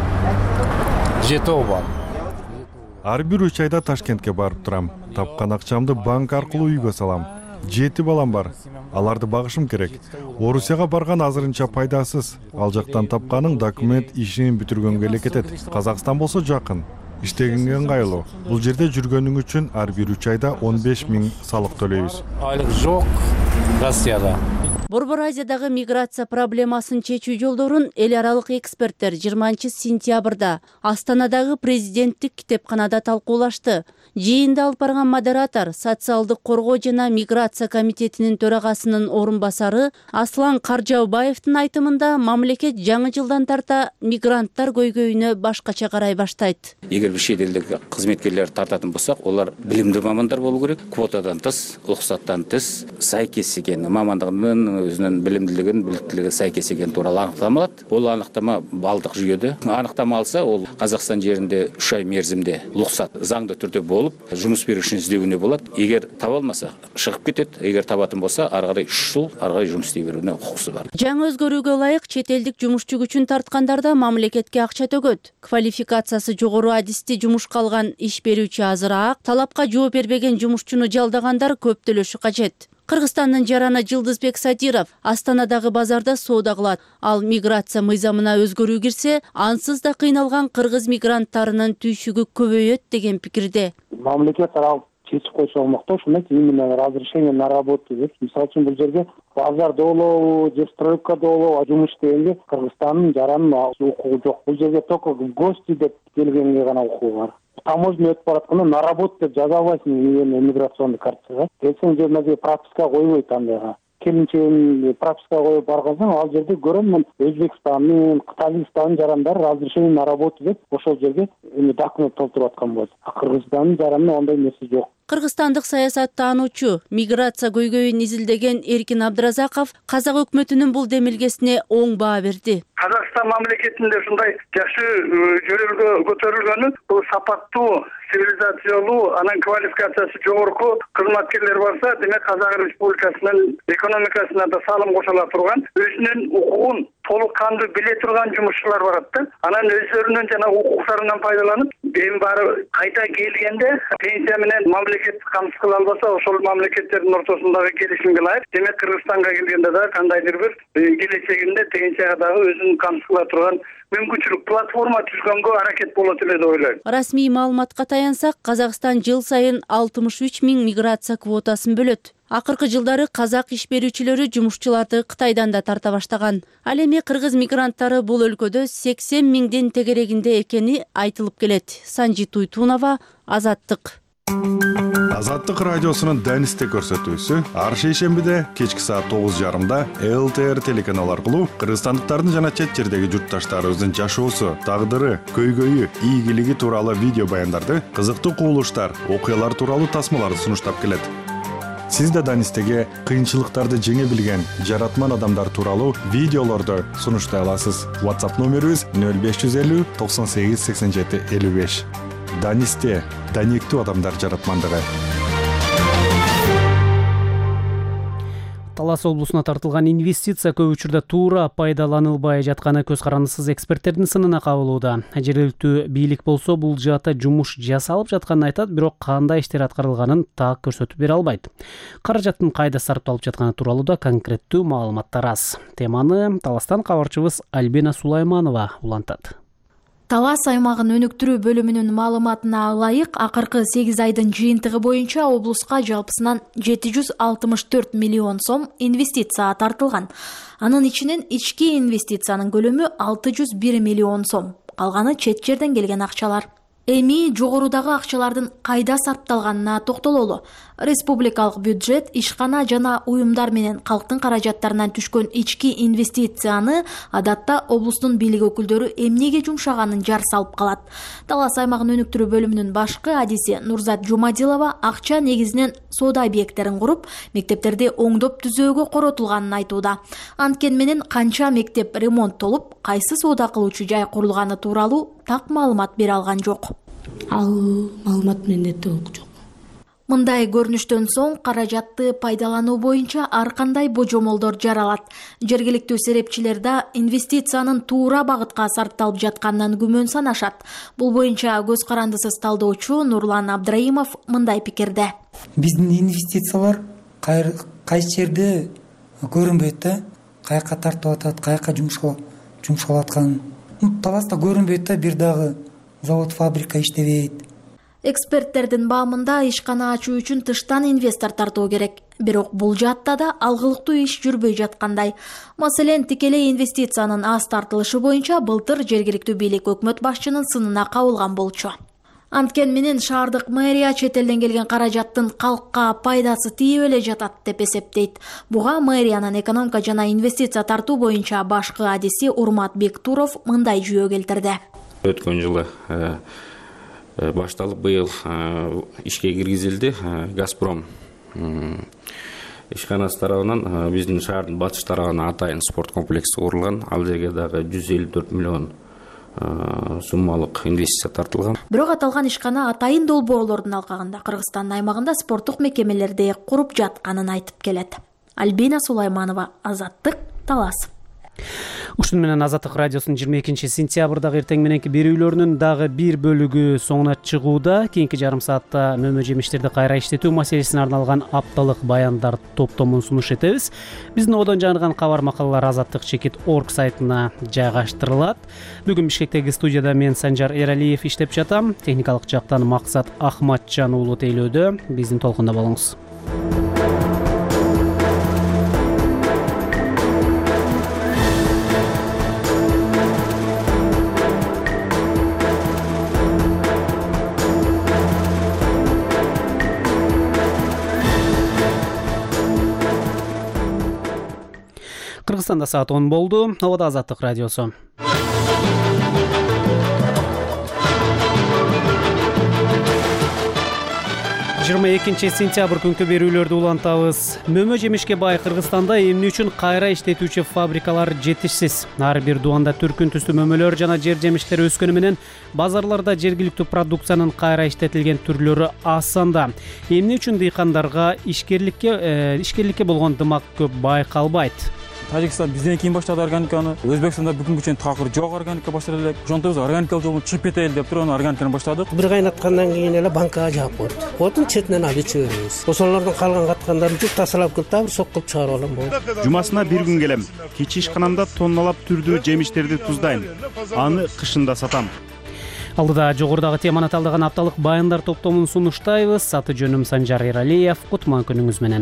7 бал. Ар бир 3 айда Ташкентке барып турам. Тапкан акчамды банк аркылуу үйгө салам. 7 балам бар. Аларды багышым керек. Орусияга барган азырынча пайдасыз. Ал жактан тапканың документ ишин бүтүргөнгө эле кетет. Казакстан болсо жакын. Иштегенге ыңгайлуу. Бул жерде жүргөнүң үчүн ар бир 3 айда 15 000 салык төлөйбүз. Айлык жок Россияда. Борбор Азиядагы миграция проблемасын чечүү жолдорун эл аралык эксперттер 20 сентябрда Астанадагы президенттик китепканада талкуулашты. Жыйында алып барган модератор социалдык коргоо жана миграция комитетинин төрагасынын орун басары Аслан Каржаубаевдин айтымында мамлекет жаңы жылдан тарта мигранттар көйгөйүнө башкача карай баштайт. Эгер бир чет элдик кызметкерлерди тартатын болсок, олар билимдүү мамандар болуу керек. Квотадан тыш, уруксаттан тыш, сайкес экен, мамандыгынын өзүнүн билимдүүлүгүнүн, биликтүүлүгүнө сайкес экен тууралуу аныктама алат. Бул аныктама балдык жүйөдө аныктама алса, ол Казакстан жеринде 3 ай мерзимде уруксат заңдуу түрдө болуп, жумуш берүүчүн издөөүнө болот. Эгер таба алмаса, чыгып кетет. Эгер табатын болса, ары карай 3 жыл ары карай жумуш истей берүүнө укугусу бар. Жаңы өзгөрүүгө ылайык чет элдик жумушчу күчүн тарткандарда мамлекетке акча төгөт. Квалификациясы жогору адисти жумушка алган иш берүүчү азыраак, талапка жооп бербеген жумушчуну жалдагандар көп төлөшү кажет. Кыргызстандын жараны Жылдызбек Садиров Астанадагы базарда соода кылат. Ал миграция мыйзамына өзгөрүү кирсе, ансыз да кыйналган кыргыз мигранттарынын түйшүгү көбөйөт деген пикирде. Мамлекет тарабы чечип койсо болмок ошондой именно разрешение на работу деп. Мисалы үчүн бул жерге базарда болобу же стройкада болобу жумуш істегенге Кыргызстандын жаранын укугу жок. Бул жерге только в гости деп келгенге гана укугу бар. Таможня өтүп баратканда на работу деп жаза албайсың иммиграционный карточкага. Келсең же мына прописка койбойт андайга. Келинчегин прописка коюп баргансаң, ал жерде көрөм мен Өзбекстандын, Кыргызстандын жарандары разрешение на работу деп ошол жерге документ толтуруп аткан болот. Кыргызстандын жаранында андай нерсе жок. Кыргызстандык саясаттануучу, миграция көйгөйүн изилдеген Эркин Абдыразаков казак өкмөтүнүн бул демилгесине оң баа берди. Казакстан мамлекетинде ушундай жакшы жөнөлгө көтөрүлгөнү бул сапаттуу, цивилизациялуу, анан квалификациясы жогорку кызматкерлер барса, демек Казак Республикасынын экономикасына да салым кошула турган, өзүнүн укугун толук кандуу биле турган жумушчулар барат да. Анан өздөрүнүн жана укуктарынан пайдаланып, эми баары кайта келгенде пенсия менен мамлекет камсыз кыла албаса, ошол мамлекеттердин ортосундагы келишимге ылайык, демек Кыргызстанга келгенде да кандайдыр бир келечегинде пенсияга дагы өзүн камсыз кыла турган мүмкүнчүлүк, платформа түзгөнгө аракет болот эле деп ойлойм. Расмий маалыматка таянсак, Казакстан жыл сайын 63 000 миграция квотасын бөлөт. Акыркы жылдары казак иш берүүчүлөрү жумушчуларды Кытайдан да тарта баштаган. Ал эми кыргыз мигранттары бул өлкөдө 80 000дин тегерегинде экени айтылып келет. Санжи Туйтунова, Азаттык. Азаттык радиосунун Данисте көрсөтүүсү ар шейшембиде кечки саат 9:30 ЛТР телеканалы аркылуу кыргызстандыктардын жана чет жердеги журтташтарыбыздын жашоосу, тагдыры, көйгөйү, ийгилиги тууралуу видео баяндарды, кызыктуу кубулуштар, окуялар тууралуу тасмаларды сунуштап келет. Сиз да Данистеге кыйынчылыктарды жеңе билген жаратман адамдар тууралуу видеолорду сунуштай аласыз. WhatsApp номерибиз 0550 98 87 55. Данисте, даниктүү адамдар жаратмандыгы. Талас облусуна тартылган инвестиция көп учурда туура пайдаланылбай жатканы көз карандысыз эксперттердин сынына кабылууда. Жергиликтүү бийлик болсо бул жаатта жумуш жасалып жатканын айтат, бирок кандай иштер аткарылганын так көрсөтүп бере албайт. Каражаттын кайда сарпталып жатканы тууралуу да конкреттүү маалыматтар аз. Теманы Таластан кабарчыбыз Альбина Сулайманова улантат. Талас аймагын өнүктүрүү бөлүмүнүн маалыматына ылайык, акыркы 8 айдын жыйынтыгы боюнча облуска жалпысынан 764 миллион сом инвестиция тартылган. Анын ичинен ички инвестициянын көлөмү 601 миллион сом. Калганы чет жерден келген акчалар. Эми жогорудагы акчалардын кайда сарпталганына токтололу. Республикалык бюджет ишкана жана уюмдар менен калктын каражаттарынан түшкөн ички инвестицияны адатта облустун бийлик өкүлдөрү эмнеге жумшаганын жар салып калат. Талас аймагын өнүктүрүү бөлүмүнүн башкы адиси Нурзат Жумадилова акча негизинен соода объекттерин куруп, мектептерди оңдоп түзөөгө коротулганын айтууда. Анткени менен канча мектеп ремонттолуп, кайсы соода кылуучу жай курулганы тууралуу так маалымат бере алган жок. Ал маалымат менде толук жок. Мындай көрүнүштөн соң каражатты пайдалануу боюнча ар кандай божомолдор жаралат. Жергиликтүү серепчилер да инвестициянын туура багытка сарпталып жатканынан күмөн санашат. Бул боюнча көз карандысыз талдоочу Нурлан Абдраимов мындай пикирде. Биздин инвестициялар кайсы жерде көрүнбөйт да, каяка тартып атат, каяка жумшалып аткан. Таласта көрүнбөйт да, бир дагы завод, фабрика иштебейт. Эксперттердин баамында ишкана ачуу үчүн тыштан инвестор тартуу керек. Бирок бул жаатта да алгылыктуу иш жүрбөй жаткандай. Маселен, тикелей инвестициянын аз тартылышы боюнча былтыр жергиликтүү бийлик өкмөт башчынын сынына кабылган болчу. Анткени менен шаардык мэрия чет элден келген каражаттын калкка пайдасы тийип эле жатат деп эсептейт. Буга мэриянын экономика жана инвестиция тартуу боюнча башкы адиси Урмат Бектуров мындай жүйө келтирди. Өткөн жылы башталып, быйыл ишке киргизилди. Газпром ишканасы тарабынан биздин шаардын батыш тарабына атайын спорт комплекси курулган. Ал жерге дагы 154 миллион суммалык инвестиция тартылган. Бирок аталган ишкана атайын долбоорлордун алкагында Кыргызстандын аймагында спорттук мекемелерди куруп жатканын айтып келет. Альбина Сулайманова, Азаттык, Талас. Ушун менен Азаттык радиосунун 22 сентябрдагы эртең мененки берүүлөрүнүн дагы бир бөлүгү соңуна чыгууда. Кийинки жарым саатта мөмө жемиштерди кайра иштетүү маселесине арналган апталык баяндар топтомун сунуш этебиз. Биздин одон жаңырган кабар макалалар Азаттык.org сайтына жайгаштырылат. Бүгүн Бишкектеги студияда мен Санжар Эралиев иштеп жатам. Техникалык жактан Максат Ахматжан уулу тейлөөдө. Биздин толкунда болуңуз. Кыргызстанда саат 10 болду. Обода Азаттык радиосу. Сентябрь күнкү берүүлөрдү улантабыз. Мөмө жемишке бай Кыргызстанда эмне үчүн кайра иштетүүчү фабрикалар жетишсиз. Ар бир дуанда түркүн түстүү мөмөлөр жана жер жемиштери өскөнү менен базарларда жергиликтүү продукциянын кайра иштетилген түрлөрү аз санда. Эмне үчүн дыйкандарга ишкерликке болгон дымак көп байкалбайт? Тажикстан бизден кийин баштады органиканы. Өзбекстанда бүгүнгү чейин такыр жок органика баштады элек. Ошондо биз органикалык жолдон чыгып кетели деп туруп, органиканы баштадык. Бир кайнаткандан кийин эле банкага жаап коет. Отун четинен алып чыгарабыз. Ошолордун калган каткандарын жуп тасалап келип, бир сок кылып чыгарып алам болот. Жумасына бир күн келем. Кечи ишканамда тонналап түрдүү жемиштерди туздайм. Аны кышында сатам. Алдыда жогорудагы теманы талдаган апталык баяндар топтомун сунуштайбыз. Аты жөнүм Санжар Эралиев. Кутман күнүңүз менен.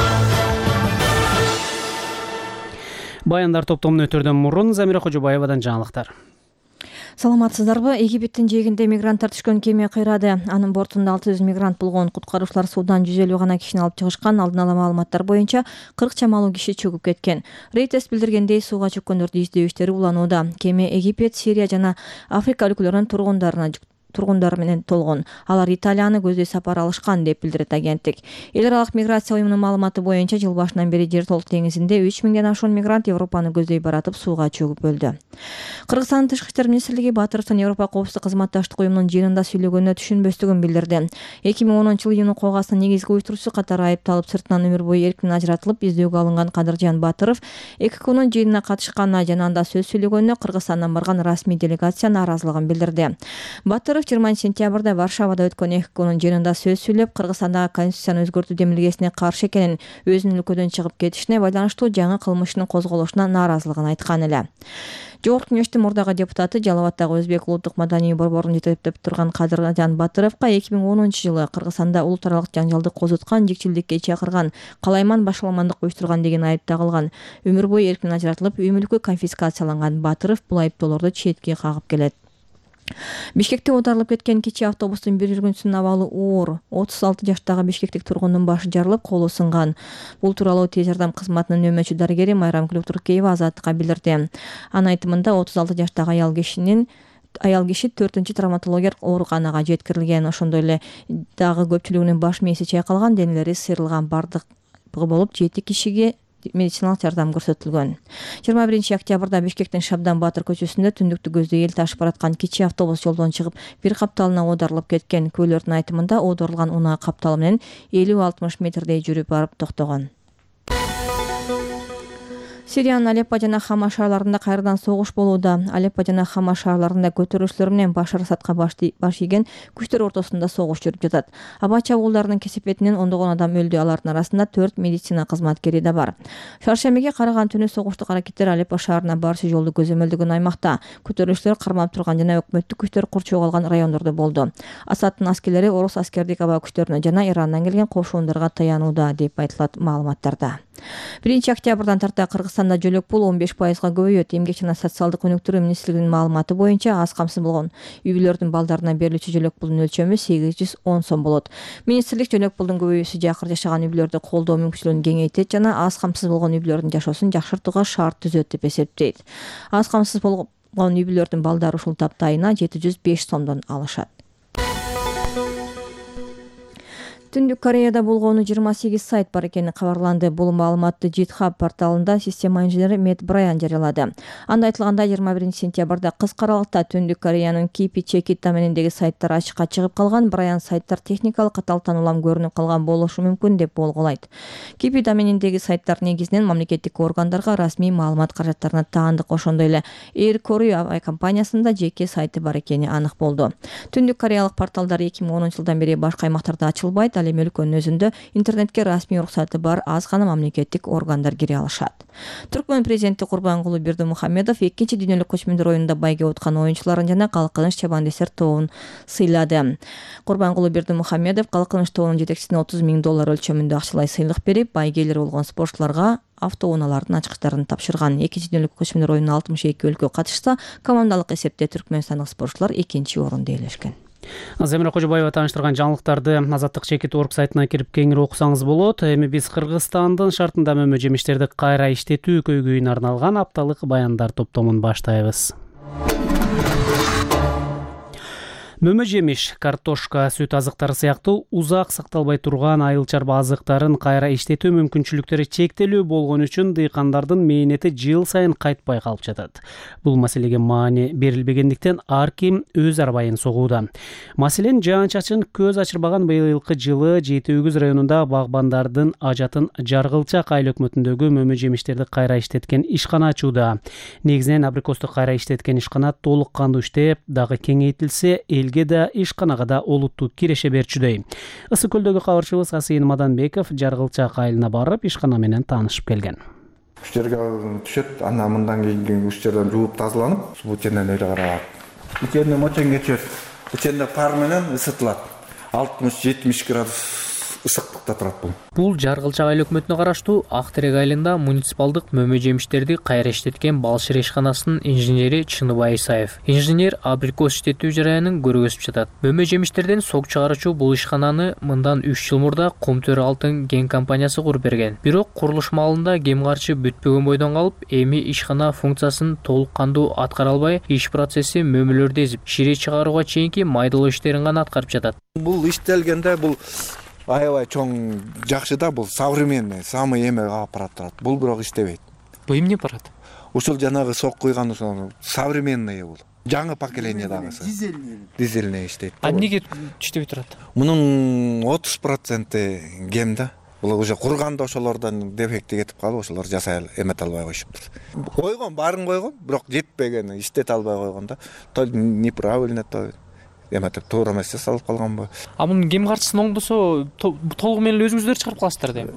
Баяндар топтомун өтөрдөн мурун Замира Кожобаевадан жаңылыктар. Саламатсыздарбы? Египеттин жээгинде мигранттар түшкөн кеме кыйрады. Анын бортунда 600 мигрант болгон. Куткаруучулар суудан 150 гана кишини алып чыгышкан. Алдын ала маалыматтар боюнча 40 чамалуу киши чөгүп кеткен. Рейтес билдиргендей, сууга чөккөндөрдү издөө иштери уланууда. Кеме Египет, Сирия жана Африка өлкөлөрүнүн тургундары менен толгон. Алар Италияны көздөй сапар алышкан деп билдирет агенттик. Эл аралык миграция уюмунун маалыматы боюнча жыл башынан бери Жер толук деңизинде 3000ден ашуун мигрант Европаны көздөй баратып сууга чөгүп өлдү. Кыргызстандын Тышкы иштер министрлиги Батыровдун Европа коопсуздук кызматташтык уюмунун жыйынында сүйлөгөнүнө түшүнбөстүгүн билдирди. 2010 июнь окугасынын негизги уюштуруучусу катары айыпталып, сыртынан өмүр бою эркин ажыратылып, издөөгө алынган Кадыржан Батыров ЭККнун жыйынына катышканына жана анда сөз сүйлөгөнүнө Кыргызстандан барган расмий делегация нааразылыгын билдирди. Батыров 20 сентябрда Варшавада өткөн ЭККнун жыйынында сөз сүйлөп, Кыргызстандагы конституцияны өзгөртүү демилгесине каршы экенин, өзүнүн өлкөдөн чыгып кетишине байланыштуу жаңы кылмыштын козголушуна нааразылыгын айткан эле. Жогорку кеңештин мурдагы депутаты Жалал Абаддагы Өзбек улуттук маданий борборун жетектеп турган Кадыржан Батыровго 2010 жылы Кыргызстанда улут аралык жаңжалды козуткан, жикчилдикке чакырган, калайман башаламандык уюштурган деген айып тагылган. Өмүр бою эркин ажыратылып, үй мүлкү конфискацияланган Батыров бул айыптоолорду четке кагып келет. Бишкекте оодарылып кеткен кичи автобустун бир жүргүнчүсүнүн абалы оор. 36 жаштагы бишкектик тургундун башы жарылып, колу сынган. Бул тууралуу тез жардам кызматынын нөмөчү дарыгери Майрам Туркеева Азаттыкка билдирди. Анын айтымында 36 жаштагы аял киши 4-чү травматологиялык ооруканага жеткирилген. Ошондой эле дагы көпчүлүгүнүн баш мээси чайкалган, денелери сыйрылган бардыгы болуп 7 кишиге медициналык жардам көрсөтүлгөн. 21 октябрда Бишкектин Шабдан Батыр көчөсүндө түндүктү көздөй эл ташып бараткан кичи автобус жолдон чыгып, бир капталына оодарылып кеткен. Күбөлөрдүн айтымында оодарылган унаа капталы менен 50-60 метрдей жүрүп барып токтогон. Сириянын Алеппо жана Хама шаарларында кайрадан согуш болууда. Алеппо жана Хама шаарларында көтөрүлүштөр менен Башар Асадка баш ийген күчтөр ортосунда согуш жүрүп жатат. Аба чабуулдарынын кесепетинен ондогон адам өлдү. Алардын арасында 4 медицина кызматкери да бар. Шаршембиге караган түнү согуштук аракеттер Алеппо шаарына барышы жолду көзөмөлдөгөн аймакта. Көтөрүлүштөр кармап турган жана өкмөттүк күчтөр курчоого алган райондордо болду. Асадтын аскерлери орус аскердик аба күчтөрүнө жана Ирандан келген кошуундарга таянууда деп айтылат маалыматтарда. 1 октябрдан тарта Кыргызстанда жөлөк пул 15%га көбөйөт. Эмгек жана социалдык өнүктүрүү министрлигинин маалыматы боюнча аз камсыз болгон үй бүлөлөрдүн балдарына берилүүчү жөлөк пулдун өлчөмү 810 сом болот. Министрлик жөлөк пулдун көбөйүүсү жакыр жашаган үй бүлөлөрдү колдоо мүмкүнчүлүгүн кеңейтет жана аз камсыз болгон үй бүлөлөрдүн жашоосун жакшыртууга шарт түзөт деп эсептейт. Аз камсыз болгон үй бүлөлөрдүн балдары ушул тапта айына 705 сомдон алышат. Түндүк Кореяда болгону 28 сайт бар экени кабарланды. Бул маалыматты GitHub порталында система инженери Мэтт Брайан жарыялады. Анда айтылганда 21 сентябрда кыска аралыкта Түндүк Кореянын Keep It Check It домениндеги сайттар ачыкка чыгып калган. Брайан сайттар техникалык каталыктан улам көрүнүп калган болушу мүмкүн деп болголойт. Keep It домениндеги сайттар негизинен мамлекеттик органдарга расмий маалымат каражаттарына таандык, ошондой эле Air Korea авиа компаниясында жеке сайты бар экени анык болду. Түндүк кореялык порталдар 2010 жылдан бери башка аймактарда ачылбайт, ал эми өлкөнүн өзүндө интернетке расмий уруксаты бар аз гана мамлекеттик органдар кире алышат. Түркмөн президенти Курбангулу Бердимухамедов 2 дүйнөлүк көчмөндөр оюнунда байге уткан оюнчуларын жана Калкыныч чабандесер тобун сыйлады. Курбангулу Бердимухамедов Калкыныч тобунун жетекчисине $30,000 өлчөмүндө акчалай сыйлык берип, байгелери болгон спортчуларга автоунаалардын ачкычтарын тапшырган. 2 дүйнөлүк көчмөндөр оюнуна 62 өлкө катышса, командалык эсепте түркмөнстандык спортчулар 2 орунду ээлешкен. Замира Кожобаева тааныштырган жаңылыктарды Азаттык Чекит.org сайтына кирип кеңири окусаңыз болот. Эми биз Кыргызстандын шартында мөмө жемиштерди кайра иштетүү көйгөйүнө арналган апталык баяндар топтомун баштайбыз. Мөмө жемиш, картошка, сүт азыктары сыяктуу узак сакталбай турган айыл чарба азыктарын кайра иштетүү мүмкүнчүлүктөрү чектелүү болгон үчүн дыйкандардын мээнети жыл сайын кайтпай калып жатат. Бул маселеге маани берилбегендиктен ар ким өз арбайын согууда. Маселен, жаан-чачын көз ачырбаган быйылкы жылы Жети Өгүз районунда багбандардын ажатын Жаргылчак айыл өкмөтүндөгү мөмө жемиштерди кайра иштеткен ишкана ачууда. Негизинен абрикосту кайра иштеткен ишкана толук кандуу иштеп, дагы кеңейтилсе, элге да ишканага да олуттуу киреше берчүдөй. Ысык көлдөгү кабарчыбыз Асыйын Маданбеков Жаргылчак айылына барып ишкана менен таанышып келген. Үч жерге түшөт, анда мындан кийин үч жерден жууп тазаланып, бутенен эле карап. Бутенди мочон кечет. Бутенде пар менен ысытылат. 60-70 градус ысыктыкта турат бул. Бул Жаргылчак айыл өкмөтүнө караштуу Ак Терек айылында муниципалдык мөмө жемиштерди кайра иштеткен Балшыр ишканасынын инженери Чыныбай Исаев. Инженер абрикос иштетүү жараянын көргөзүп жатат. Мөмө жемиштерден сок чыгаруучу бул ишкананы мындан 3 жыл мурда Комтөр Алтын ген компаниясы куруп берген. Бирок курулуш маалында кем карчы бүтпөгөн бойдон калып, эми ишкана функциясын толук кандуу аткара албай, иш процесси мөмөлөрдү эзип, шире чыгарууга чейинки майдалоо иштерин гана аткарып жатат. Бул иштелгенде бул аябай чоң жакшы да, бул современный, самый эме аппарат турат. Бул бирок иштебейт. Бул эмне аппарат? Ушул жанагы сок куйган ушул современный бул. Жаңы поколениядагысы. Дизельный иштейт. А эмнеге иштебей турат? Мунун 30% кем да. Бул уже курганда ошолордон дефекти кетип калып, ошолор жасай эмете албай коюшуптур. Койгон, баарын койгон, бирок жетпеген, иштете албай койгон да. То неправильно, то эмете туура эмес жасалып калганбы. А мунун кем карчысын оңдосо толугу менен өзүңүздөр чыгарып каласыздар да.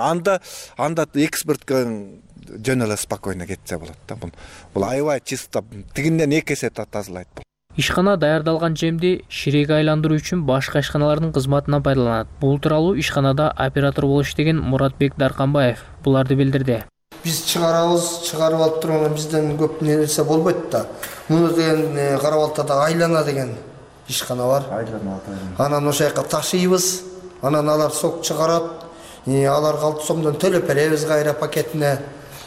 Анда экспертке жөн эле спокойно кетсе болот да. Бул аябай чисто тигинден 2 эсе тазалайт бул. Ишкана даярдалган жемди ширеге айландыруу үчүн башка ишканалардын кызматына пайдаланат. Бул тууралуу ишканада оператор болуп иштеген Муратбек Дарканбаев буларды билдирди. Биз чыгарып алып турганда бизден көп нерсе болбойт да. Муну деген Карабалтада айлана деген ишкана бар. Анан ошол жака ташыйбыз, анан алар сок чыгарат, аларга 6 сомдон төлөп беребиз кайра пакетине,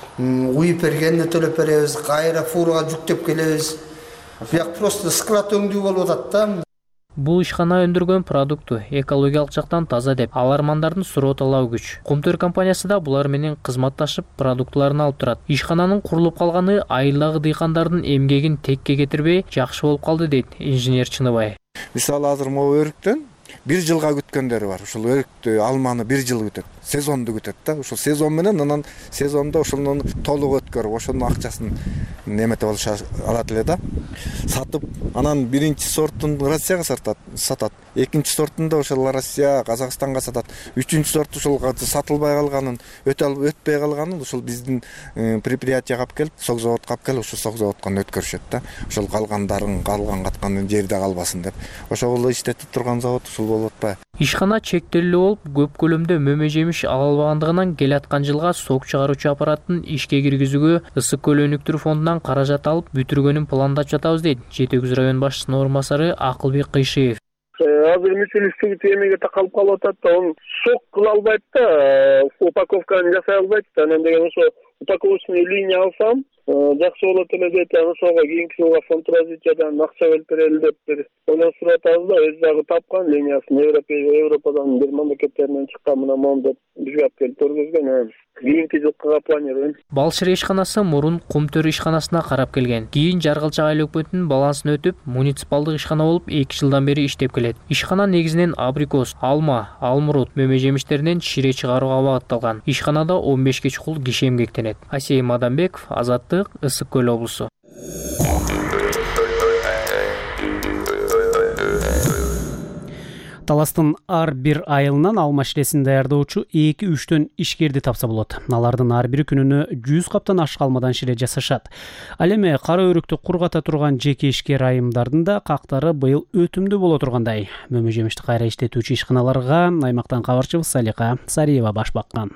уюп бергенде төлөп беребиз, кайра фурага жүктөп келебиз. Бияк просто склад өңдүү болуп атат да. Бул ишкана өндүргөн продукту экологиялык жактан таза деп алармандардын суроо талабы күч. Комтөр компаниясы да булар менен кызматташып продуктларын алып турат. Ишкананын курулуп калганы айылдагы дыйкандардын эмгегин текке кетирбей жакшы болуп калды дейт инженер Чыныбай. Мисалы азыр могу өрүктөн 1 жылга күткөндөрү бар. Ушул өрүктү, алманы 1 жыл күтөт. Сезонду күтөт да. Ушул сезон менен анан сезондо ошону толук өткөрүп, ошонун акчасын немете болуша алат эле да. Сатып, анан 1-чи сортун Россияга сатат. 2-чи сортун да ошол Россия, Казакстанга сатат. 3-чү сорт ушул сатылбай калганын, өтпөй калганын ушул биздин предприятияга алып келип, сок заводко алып келип, ошол сок заводкон өткөрүшөт да. Ошол калган катканын жерде калбасын деп. Ошол иштетип турган завод ушул болуп атпайбы? Ишкана чектелүү болуп, көп көлөмдө мөмө жемиш ала албагандыгынан келаткан жылга сок чыгаруучу аппараттын ишке киргизүүгө Ысык көл өнүктүрүү фондунан каражат алып, бүтүргөнүн пландап жатабыз дейт Жети Өгүз район башчысынын орун басары Акылбек Кыйшиев. Азыр мисалы темеге такалып калып атат да, он сок кыла албайт да, упаковканы жасай албайт да. Анан деген ошо упаковочный линия алсам, жакшы болот эле дейт. Ошого кийинки жылга фонд развитиядан акча берип берели деп бир ойлонуп сурап да өз дагы тапкан линиясын Европадан бир мамлекеттеринен чыккан мына деп бизге алып келип көргөзгөн. Кийинки жылкыга планируем. Балшыр ишканасы мурун Кумтөр ишканасына карап келген. Кийин Жаргалчак айыл өкмөтүнүн балансын өтүп, муниципалдык ишкана болуп 2 жылдан бери иштеп келет. Ишкана негизинен абрикос, алма, алмурут, мөмө жемиштеринен шире чыгарууга багытталган. Ишканада 15 чукул киши эмгектенет. Асей Мадамбеков, Азаттык, Ысык Көл облусу. Таластын ар бир айылынан алма ширесин даярдоочу 2-3төн ишкерди тапса болот. Алардын ар бири күнүнө 100 каптан ашык алмадан шире жасашат. Ал эми кара өрүктү кургата турган жеке ишкер айымдардын да кактары быйыл өтүмдүү боло тургандай. Мөмө жемишти кайра иштетүүчү ишканаларга аймактан кабарчыбыз Салика Сариева баш баккан.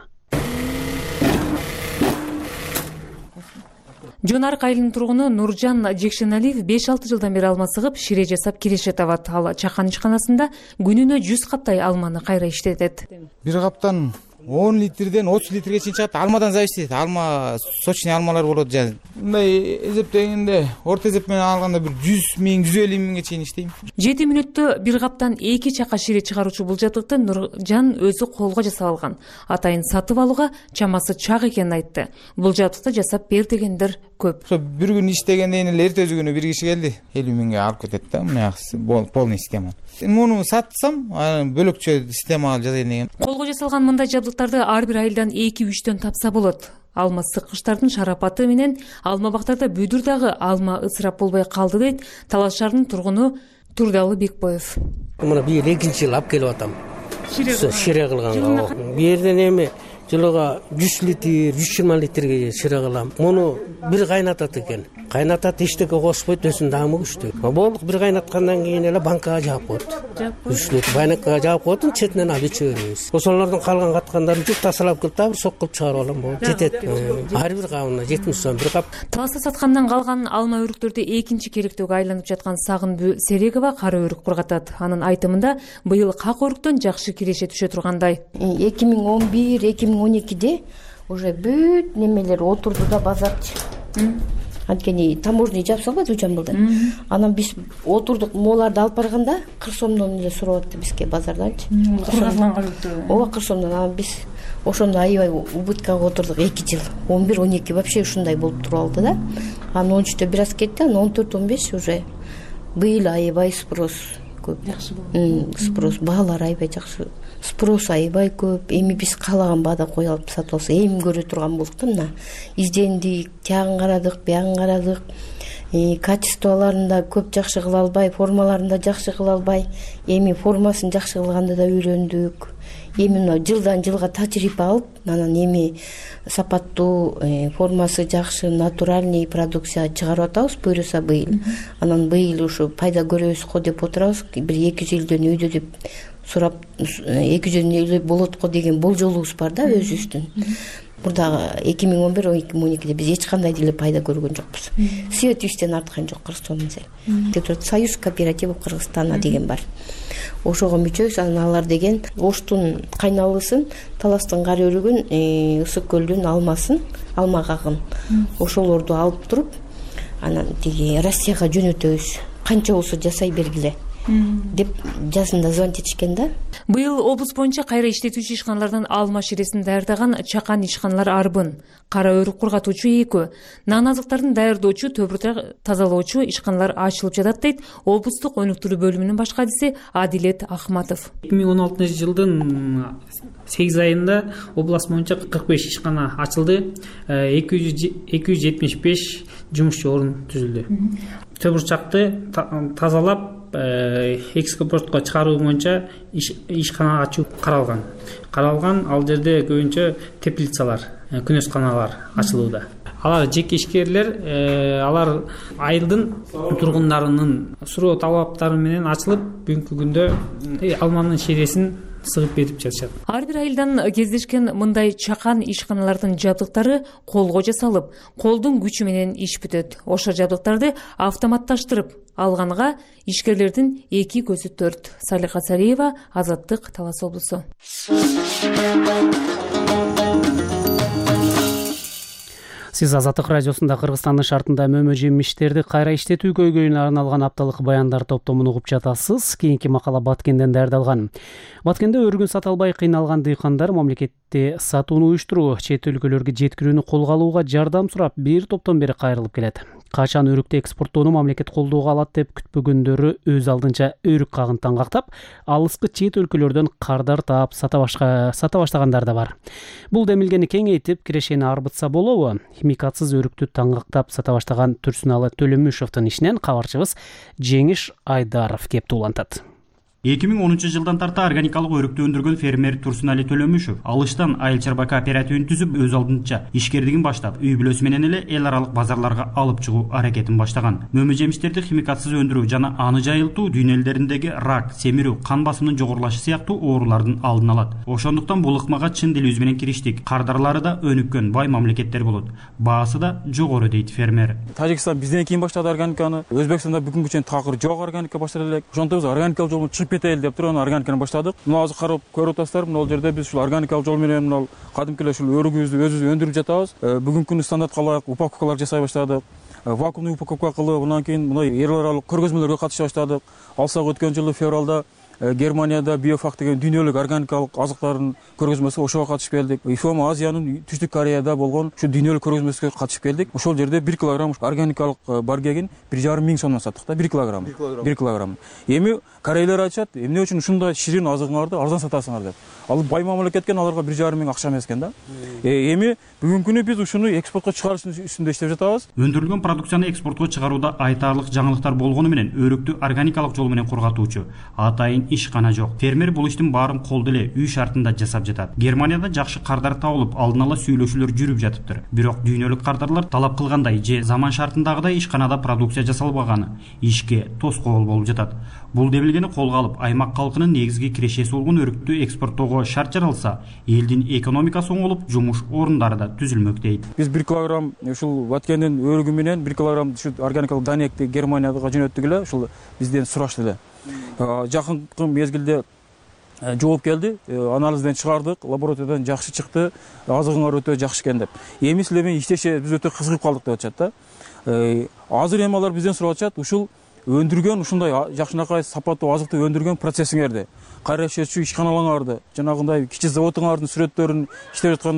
Жонарк айылынын тургуну Нуржан Жекшеналиев 5-6 жылдан бери алма сыгып, шире жасап киреше табат. Ал Чакан ишканасында күнүнө 100 каптай алманы кайра иштетет. Бир каптан 10 литрден 30 литрге чейин чыгат. Алмадан зависит. Алма сочный алмалар болот. Мындай эсептегенде, орто эсеп менен алганда бир 100 миң, 150 миңге чейин иштейм. 7 мүнөттө бир каптан 2 чака шире чыгаруучу бул жабдыкты Нуржан өзү колго жасап алган. Атайын сатып алууга чамасы чак экенин айтты. Бул жабдыкты жасап бер дегендер көп. Бир күн иштегенден эле эртеси күнү бир киши келди. 50 миңге алып кетет да. Мына полный система. Муну сатсам, бөлөкчө система жасайын деген. Колго жасалган мындай жабдыктарды ар бир айылдан 2-3төн тапса болот. Алма сыккычтардын шарапаты менен алма бактарда бүдүр дагы алма ысырап болбой калды дейт Талас шаарынын тургуну Турдалы Бекбоев. Мына бир 2-нчи жыл алып келип атам. Шире кылганга. Бу жерден эми жылга 100 литр, 120 литрге шире кылам. Муну бир кайнатат экен. Кайнатат эчтеке кошпойт, өзүнүн даамы күчтүү. Болдук бир кайнаткандан кийин эле банкага жаап коет. 3 литр банкага жаап коет, четинен алып иче беребиз. Ошолордун калган каткандарын жуп тасалап келип бир сок кылып чыгарып алам болот. Жетет. Ар бир кабына 70 сом бир кап. Таласта саткандан калган алма өрүктөрдү экинчи керектөөгө айланып жаткан Сагынбү Серегова кара өрүк кургатат. Анын айтымында быйыл как өрүктөн жакшы киреше түшө тургандай. 2011-2012 уже бүт немелер отурду да базарчы. Анткени таможня жапсалбады у Жамбылда. Анан биз отурдук моларды алып барганда 40 сомдон эле сурап атты бизге базарданчы. Кургатылган өрүктү. Ооба 40 сомдон. Анан биз ошондо аябай убыткага отурдук 2 жыл. 11-12 вообще ушундай болуп туруп алды да. Анан 13-тө бир аз кетти, анан 14-15 уже быйыл аябай спрос көп. Жакшы болду. Спрос баалар аябай жакшы. Спрос аябай көп. Эми биз каалаган баада кое алып сатып алса, эми көрө турган болдук да мына. Издендик, тиягын карадык, биягын карадык. Качестволорунда көп жакшы кыла албай, формаларында жакшы кыла албай, эми формасын жакшы кылганды да үйрөндүк. Эми мына жылдан жылга тажрыйба алып, анан эми сапаттуу, формасы жакшы, натуральный продукция чыгарып атабыз буюрса быйыл. Анан быйыл ушу пайда көрөбүз го деп отурабыз. Бир 200 элден үйдө деп сурап 200 эле болот го деген болжолубуз бар да өзүбүздүн. Мурда 2011-2012-де биз эч кандай деле пайда көргөн жокпуз. Светвичтен арткан жок Кыргызстандын сел. Союз кооперативов Кыргызстана деген бар. Ошого мүчөбүз, анан алар деген Оштун кайналысын, Таластын кара өрүгүн, Ысык Көлдүн алмасын, алма кагын. Ошолорду алып туруп, анан тиги Россияга жөнөтөбүз. Канча болсо жасай бергиле деп жазында звонить этишкен да. Быйыл облус боюнча кайра иштетүүчү ишканалардан алма ширесин даярдаган Чакан ишканалар арбын, кара өрүк кургатуучу 2, нан азыктарын даярдоочу, төбүрдө тазалоочу ишканалар ачылып жатат дейт облустук өнүктүрүү бөлүмүнүн баш кадиси Адилет Ахматов. 2016-жылдын 8 айында област боюнча 45 ишкана ачылды, 275 жумушчу орун түзүлдү. Төбүрчакты тазалап экспортко чыгаруу боюнча ишкана ачуу каралган. Ал жерде көбүнчө теплицалар, күнөсканалар ачылууда. Алар жеке ишкерлер, алар айылдын тургундарынын суроо талаптары менен ачылып, бүгүнкү күндө алманын шересин сыгып берип жатышат. Ар бир айылдан кездешкен мындай Чакан ишканалардын жабдыктары колго жасалып, колдун күчү менен иш бүтөт. Ошо жабдыктарды автоматташтырып алганга ишкерлердин 2 көзү 4. Салика Сариева, Азаттык, Талас облусу. Сиз Азаттык радиосунда Кыргызстандын шартында мөмө жемиштерди кайра иштетүү көйгөйүнө арналган апталык баяндар топтомун угуп жатасыз. Кийинки макала Баткенден даярдалган. Баткенде өргүн сата албай кыйналган дыйкандар мамлекетте сатууну уюштуруу, чет өлкөлөргө жеткирүүнү колго алууга жардам сурап бир топтон бери кайрылып келет. Качан өрүктү экспорттоону мамлекет колдоого алат деп күтпөгөндөрү өз алдынча өрүк кагын таңгактап, алыскы чет өлкөлөрдөн кардар таап сата баштагандар да бар. Бул демилгени кеңейтип, кирешени арбытса болобу? Химикатсыз өрүктү таңгактап сата баштаган Турсуналы Төлөмүшевдин ишинен кабарчыбыз Жеңиш Айдаров кеп улантат. 2010 жылдан тарта органикалык өрүктү өндүргөн фермер Турсунали Төлөмүшев алыштан айыл чарба кооперативин түзүп, өз алдынча ишкердигин баштап, үй бүлөсү менен эле эл аралык базарларга алып чыгуу аракетин баштаган. Мөмө жемиштерди химикатсыз өндүрүү жана аны жайылтуу дүйнө элдериндеги рак, семирүү, кан басымынын жогорулашы сыяктуу оорулардын алдын алат. Ошондуктан бул ыкмага чын дилибиз менен кириштик. Кардарлары да өнүккөн бай мамлекеттер болот. Баасы да жогору дейт фермер. Тажикстан бизден кийин баштады органиканы. Өзбекстанда бүгүнкү чейин такыр жок органика баштады элек. Ошондо биз органикалык жол менен чыгып кетели деп туруп аны органиканы баштадык. Мына азыр карап көрүп атасыздар, мына жерде биз ушул органикалык жол менен мына кадимки эле ушул өрүгүбүздү өзүбүз өндүрүп жатабыз. Бүгүнкү күнү стандартка ылайык упаковкалар жасай баштадык. Вакуумдуу упаковка кылып, андан кийин мына эл аралык көргөзмөлөргө катыша баштадык. Алсак өткөн жылы февралда Германияда биофак деген дүйнөлүк органикалык азыктардын көргөзмөсү, ошого катышып келдик. ИФОМ Азиянын Түштүк Кореяда болгон ушу дүйнөлүк көргөзмөсүгө катышып келдик. Ошол жерде 1 килограмм органикалык баргегин 1,5 миң сомдон саттык да, 1 килограмм. 1 килограмм. Эми корейлер айтышат, эмне үчүн ушундай ширин азыгыңарды арзан сатасыңар деп. Ал бай мамлекеткен аларга 1,5 миң акча эмес экен да. Эми бүгүнкү күнү биз ушуну экспортко чыгарыш үстүндө иштеп жатабыз. Өндүрүлгөн продукцияны экспортко чыгарууда айтаарлык жаңылыктар болгону менен өрүктү органикалык жол менен корготуучу атайын ишкана жок. Фермер бул иштин баарын колдо эле үй шартында жасап жатат. Германияда жакшы кардар табылып, алдын ала сүйлөшүүлөр жүрүп жатыптыр. Бирок дүйнөлүк кардарлар талап кылгандай же заман шартындагыдай ишканада продукция жасалбаганы ишке тоскоол болуп жатат. Бул демилгени колго алып, аймак халкынын негизги кирешеси болгон өрүктү экспорттоого шарт жаралса, элдин экономикасы оңолуп, жумуш орундары да түзүлмөк дейт. Биз 1 килограмм ушул Баткендин өрүгү менен 1 килограмм ушу органикалык данекти Германияга жөнөттүк эле, ушул бизден сурашты эле. Жакынкы мезгилде жооп келди, анализден чыгардык, лабораториядан жакшы чыкты, азыгыңар өтө жакшы экен деп. Эми силер менен иштеши биз өтө кызыгып калдык деп атышат да. Азыр эми алар бизден сурап атышат, ушул өндүргөн ушундай жакшынакай сапаттуу азыкты өндүргөн процессиңерди, кайра иштетүү ишканаларыңарды, жанагындай кичи заводуңардын сүрөттөрүн иштеп жаткан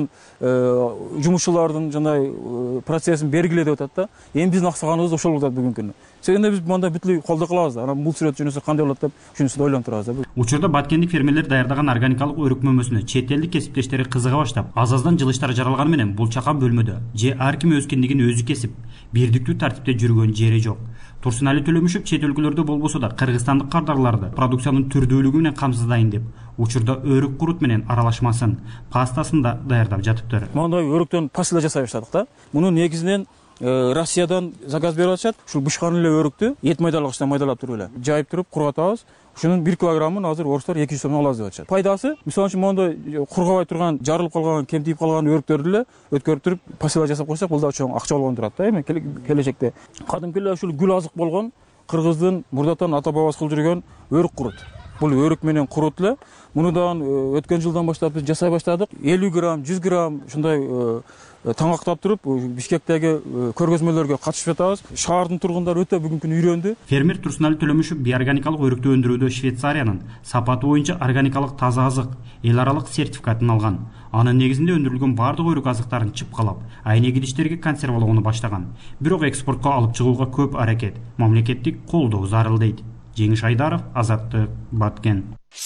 жумушчулардын жандай процессин бергиле деп атат да. Эми биздин аксаганыбыз ошол болот бүгүнкү күнү. Сегенде биз мында бүтлөй колдоо кылабыз да. Анан бул сүрөт жөнөсө кандай болот деп ушунусун ойлонуп турабыз да. Учурда Баткендик фермерлер даярдаган органикалык өрүк мөмөсүнө чет элдик кесиптештери кызыга баштап, аз-аздан жылыштар жаралганы менен бул чакан бөлмөдө же ар ким өз кендигин өзү кесип, бирдиктүү тартипте жүргөн жери жок. Турсунали Төлөмүшев чет өлкөлөрдө болбосо да кыргызстандык кардарларды продукциянын түрдүүлүгү менен камсыздайын деп, учурда өрүк курут менен аралашмасын, пастасын да даярдап жатыптыр. Мындай өрүктөн пастила жасай баштадык да. Муну негизинен Россиядан заказ берип атышат. Ушул бышкан эле өрүктү эт майдалагычта майдалап туруп эле жайып туруп кургатабыз. Ушунун 1 килограммын азыр орустар 200 сомдон алабыз деп атышат. Пайдасы, мисалы үчүн мондой кургабай турган, жарылып калган, кемтип калган өрүктөрдү эле өткөрүп туруп пастила жасап койсок, бул да чоң акча болгон турат да. Эми келечекте кадимки эле ушул гүл азык болгон кыргыздын мурдатан ата бабасы кылып жүргөн өрүк курут. Бул өрүк менен курут эле. Муну дагы өткөн жылдан баштап биз жасай баштадык. 50 грамм, 100 грамм ушундай таңактап туруп, Бишкектеги көргөзмөлөргө катышып жатабыз. Шаардын тургундары өтө бүгүнкү күнү үйрөндү. Фермер Турсунали Төлөмүшев биорганикалык өрүктү өндүрүүдө Швейцариянын сапаты боюнча органикалык таза азык эл аралык сертификатын алган. Анын негизинде өндүрүлгөн бардык өрүк азыктарын чыпкалап, айнек идиштерге консервалоону баштаган. Бирок экспортко алып чыгууга көп аракет, мамлекеттик колдоо зарыл дейт. Жеңиш Айдаров, Азаттык, Баткен.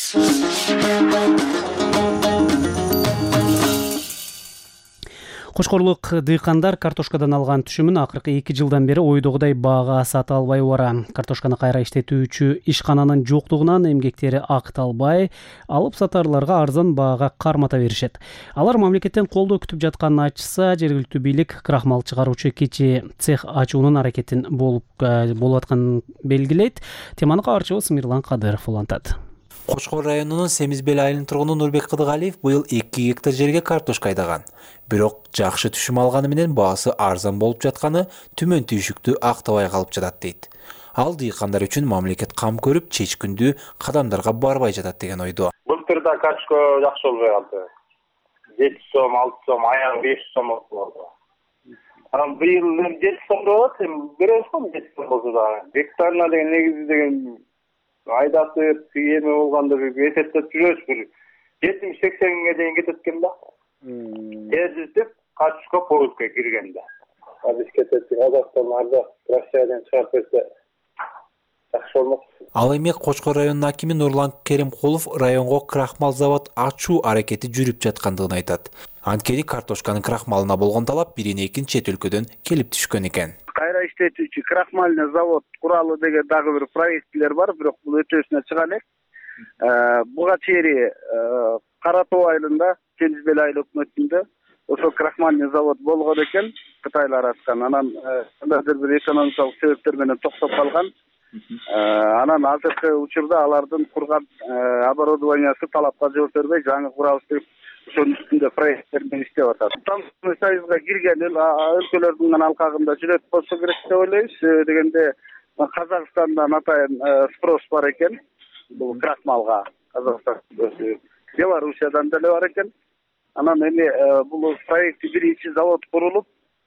Кошкорлук дыйкандар картошкадан алган түшүмүн акыркы 2 жылдан бери ойдогудай баага сата албай бара. Картошканы кайра иштетүүчү ишкананын жоктугунан эмгектери акталбай, алып сатарларга арзан баага кармата беришет. Алар мамлекеттен колдоо күтүп жатканын айтышса, жергиликтүү бийлик крахмал чыгаруучу кичи цех ачуунун аракетин болуп атканын белгилейт. Теманы кабарчыбыз Мирлан Кадыров улантат. Кошкор районунун Семизбел айылынын тургуну Нурбек Кыдыгалиев быйыл 2 гектар жерге картошка айдаган. Бирок жакшы түшүм алганы менен баасы арзан болуп жатканы түмөн түйшүктү актабай калып жатат дейт. Ал дыйкандар үчүн мамлекет кам көрүп, чечкиндүү кадамдарга барбай жатат деген ойдо. Былтырда картошка жакшы болбой калды. 7 сом, 6 сом, аяк 5 сом болду. Анан быйыл 7 сом болот, беребиз го 7 сом болсо дагы. Гектарына деген негизи деген айдатып, эме болгондо эсептеп жүрөбүз бир 70-80 дейин кетет экен да. Тезитип картошка поискке киргенде. Биз кетет, Казакстан арда Россиядан чыгарып берсе жакшы болмок. Ал эми Кочкор районунун акими Нурлан Керимкулов районго крахмал завод ачуу аракети жүрүп жаткандыгын айтат. Анткени картошканын крахмалына болгон талап бирин-экин чет өлкөдөн келип түшкөн экен. Кайра иштетүүчү крахмальный завод куралы деген дагы бир проектлер бар, бирок бул өтөсүнө чыга элек. Буга чейин Кара Тоо айылында, Семизбел айыл өкмөтүндө ошо крахмальный завод болгон экен, Кытайлар ачкан. Анан кандайдыр бир экономикалык себептер менен токтоп калган. Анан азыркы учурда алардын курган оборудованиясы талапка жооп бербей, жаңы курабыз деп ошонун үстүндө проекттер менен иштеп атат. Таможенный союзга кирген өлкөлөрдүн алкагында жүрөт болсо керек деп ойлойбуз. Дегенде Казакстандан атайын спрос бар экен. Бул крахмалга Казакстан, Белоруссиядан деле бар экен. Анан эми бул проекти биринчи завод курулуп,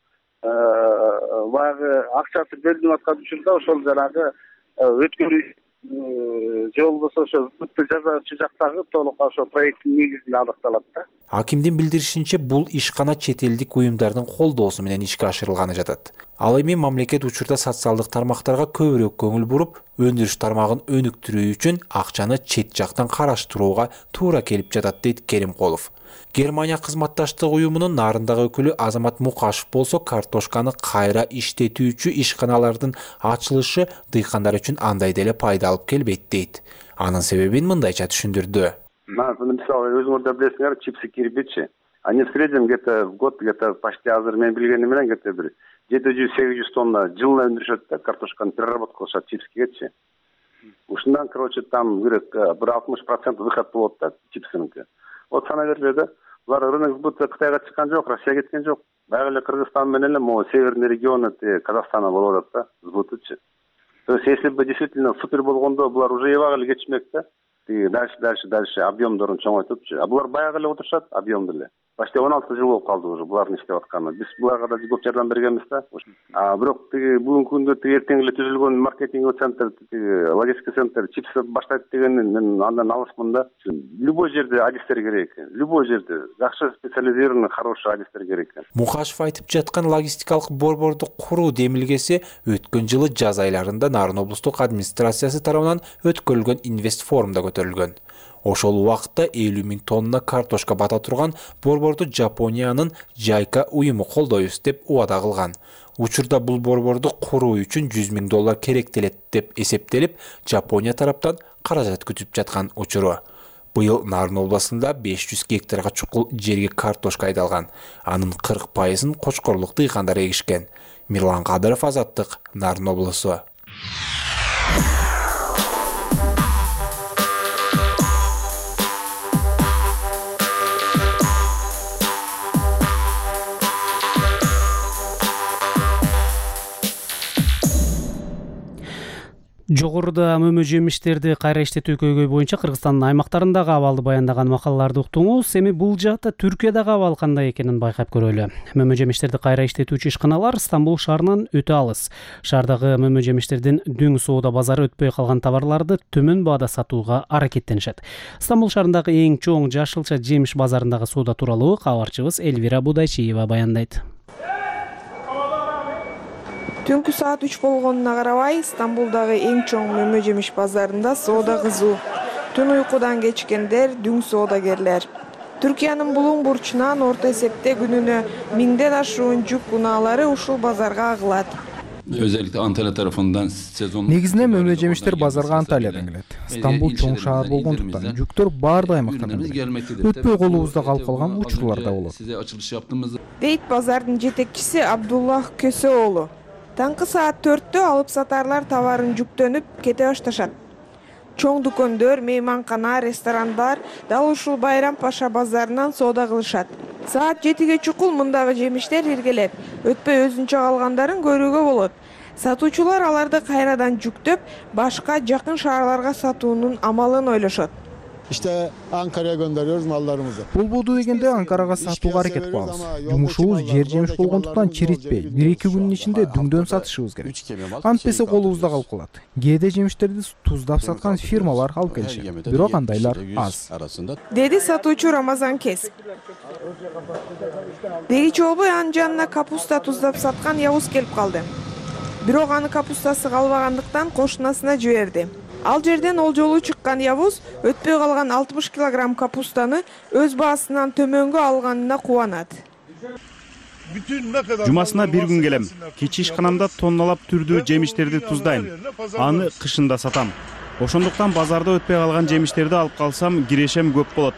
баягы акчасы бөлүнүп аткан учурда ошол жанагы өткөрүү же болбосо ошо жазуучу жактагы толук ошо проекттин негизинде аныкталат да. Акимдин билдиришинче, бул ишкана чет элдик уюмдардын колдоосу менен ишке ашырылганы жатат. Ал эми мамлекет учурда социалдык тармактарга көбүрөөк көңүл буруп, өндүрүш тармагын өнүктүрүү үчүн акчаны чет жактан караштырууга туура келип жатат, дейт Керимкулов. Германия кызматташтык уюмунун нарындагы өкүлү Азамат Мукашев болсо, картошканы кайра иштетүүчү ишканалардын ачылышы дыйкандар үчүн андай деле пайда алып келбейт, дейт. Анын себебин мындайча түшүндүрдү. Написал, өзүңөр да билесиңер, чипсы кирпичи. Они в среднем где-то в год, где-то почти азыр мен билгеним менен где-то бир 700-800 тонна жылына өндүрүшөт да, картошканы переработка кылышат чипскегечи. Ушундан, короче, там бир 60% выход болот да, чипсиники. Вот сана бергиле да, булар рынок сбыта Кытайга чыккан жок, Россияга кеткен жок. Баягы эле Кыргызстан менен эле могу северный регионы Казакстана болуп атат да, сбытычы. То есть, если бы действительно супер болгондо, булар уже эбак эле кетишмек да. Дальше объемдорун чоңойтупчу. А булар баягы эле отурушат, объемду эле. Почти 16 жыл болуп калды уже булардын иштеп атканы. Биз буларга да көп жардам бергенбиз да. Бирок бүгүнкү күндө эртең эле түзүлгөн маркетинг центр, логистика центр чипс баштайт дегенин мен андан алысмын да. Любой жерде адистер керек экен. Любой жерде жакшы специализированный хороший адистер керек экен. Мукашев айтып жаткан логистикалык борборду куруу демилгеси өткөн жылы жаз айларында Нарын облустук администрациясы тарабынан өткөрүлгөн инвест форумда көтөрүлгөн. Ошол убакытта 50 000 тонна картошка бата турган борборду Жапониянын Жайка уюму колдойбуз деп убада кылган. Учурда бул борборду куруу үчүн $100 000 керектелет деп эсептелип, Жапония тараптан каражат күтүп жаткан учуру. Быйыл Нарын областында 500 гектарга чукул жерге картошка айдалган. Анын 40%-ын кочкорлук дыйкандар эгишкен. Мирлан Кадыров, Азаттык, Нарын облусу. Жогоруда мөмө жемиштерди кайра иштетүү көйгөй боюнча Кыргызстандын аймактарындагы абалды баяндаган макалаларды уктуңуз. Эми бул жаатта Түркиядагы абал кандай экенин байкап көрөлү. Мөмө жемиштерди кайра иштетүүчү ишканалар Стамбул шаарынан өтө алыс. Шаардагы мөмө жемиштердин дүң соода базары өтпөй калган товарларды төмөн баада сатууга аракеттенишет. Стамбул шаарындагы эң чоң жашылча жемиш базарындагы соода тууралуу кабарчыбыз Эльвира Будайчиева баяндайт. Түнкү саат 3 болгонуна карабай, Стамбулдагы эң чоң мөмө жемиш базарында соода кызуу. Түн уйкудан кечкендер, дүң соодагерлер. Түркиянын булуң бурчунан орто эсепте күнүнө 1000ден ашуун жүк унаалары ушул базарга агылат. Özellikle Antalya tarafından sezon. Негизинен мөмө жемиштер базарга Анталиядан келет. Стамбул чоң шаар болгондуктан жүктөр баардык аймактардан келет. Өтпөй колубузда калып калган учурлар да болот. Дейт базардын жетекчиси Абдуллах Көсөолу. Таңкы саат 4-тө алып сатарлар товарын жүктөнүп кете башташат. Чоң дүкөндөр, мейманкана, ресторандар дал ушул Байрам Паша базарынан соода кылышат. Саат 7-ге чукул мындагы жемиштер иргелеп, өтпөй өзүнчө калгандарын көрүүгө болот. Сатуучулар аларды кайрадан жүктөп, башка жакын шаарларга сатуунун амалын ойлошот. İşte Ankara'ya gönderiyoruz mallarımızı. Бул бууду дегенде Анкарага сатууга аракет кылабыз. Жумушубуз жер жемиш болгондуктан чиритпей, 1-2 күндүн ичинде дүңдөн сатышыбыз керек. Антпесе колубузда калып калат. Кээде жемиштерди туздап саткан фирмалар алып келишет. Бирок андайлар аз. Деди сатуучу Рамазан Кес. Дегичи болбой анын жанына капуста туздап саткан Явуз келип калды. Бирок аны капустасы калбагандыктан кошунасына жиберди. Ал жерден ол жолу чыккан Явуз өтпөй калган 60 килограмм капустаны өз баасынан төмөнгө алганына кубанат. Жумасына бир күн келем. Кечи ишканамда тонналап түрдүү жемиштерди туздайм. Аны кышында сатам. Ошондуктан базарда өтпөй калган жемиштерди алып калсам кирешем көп болот.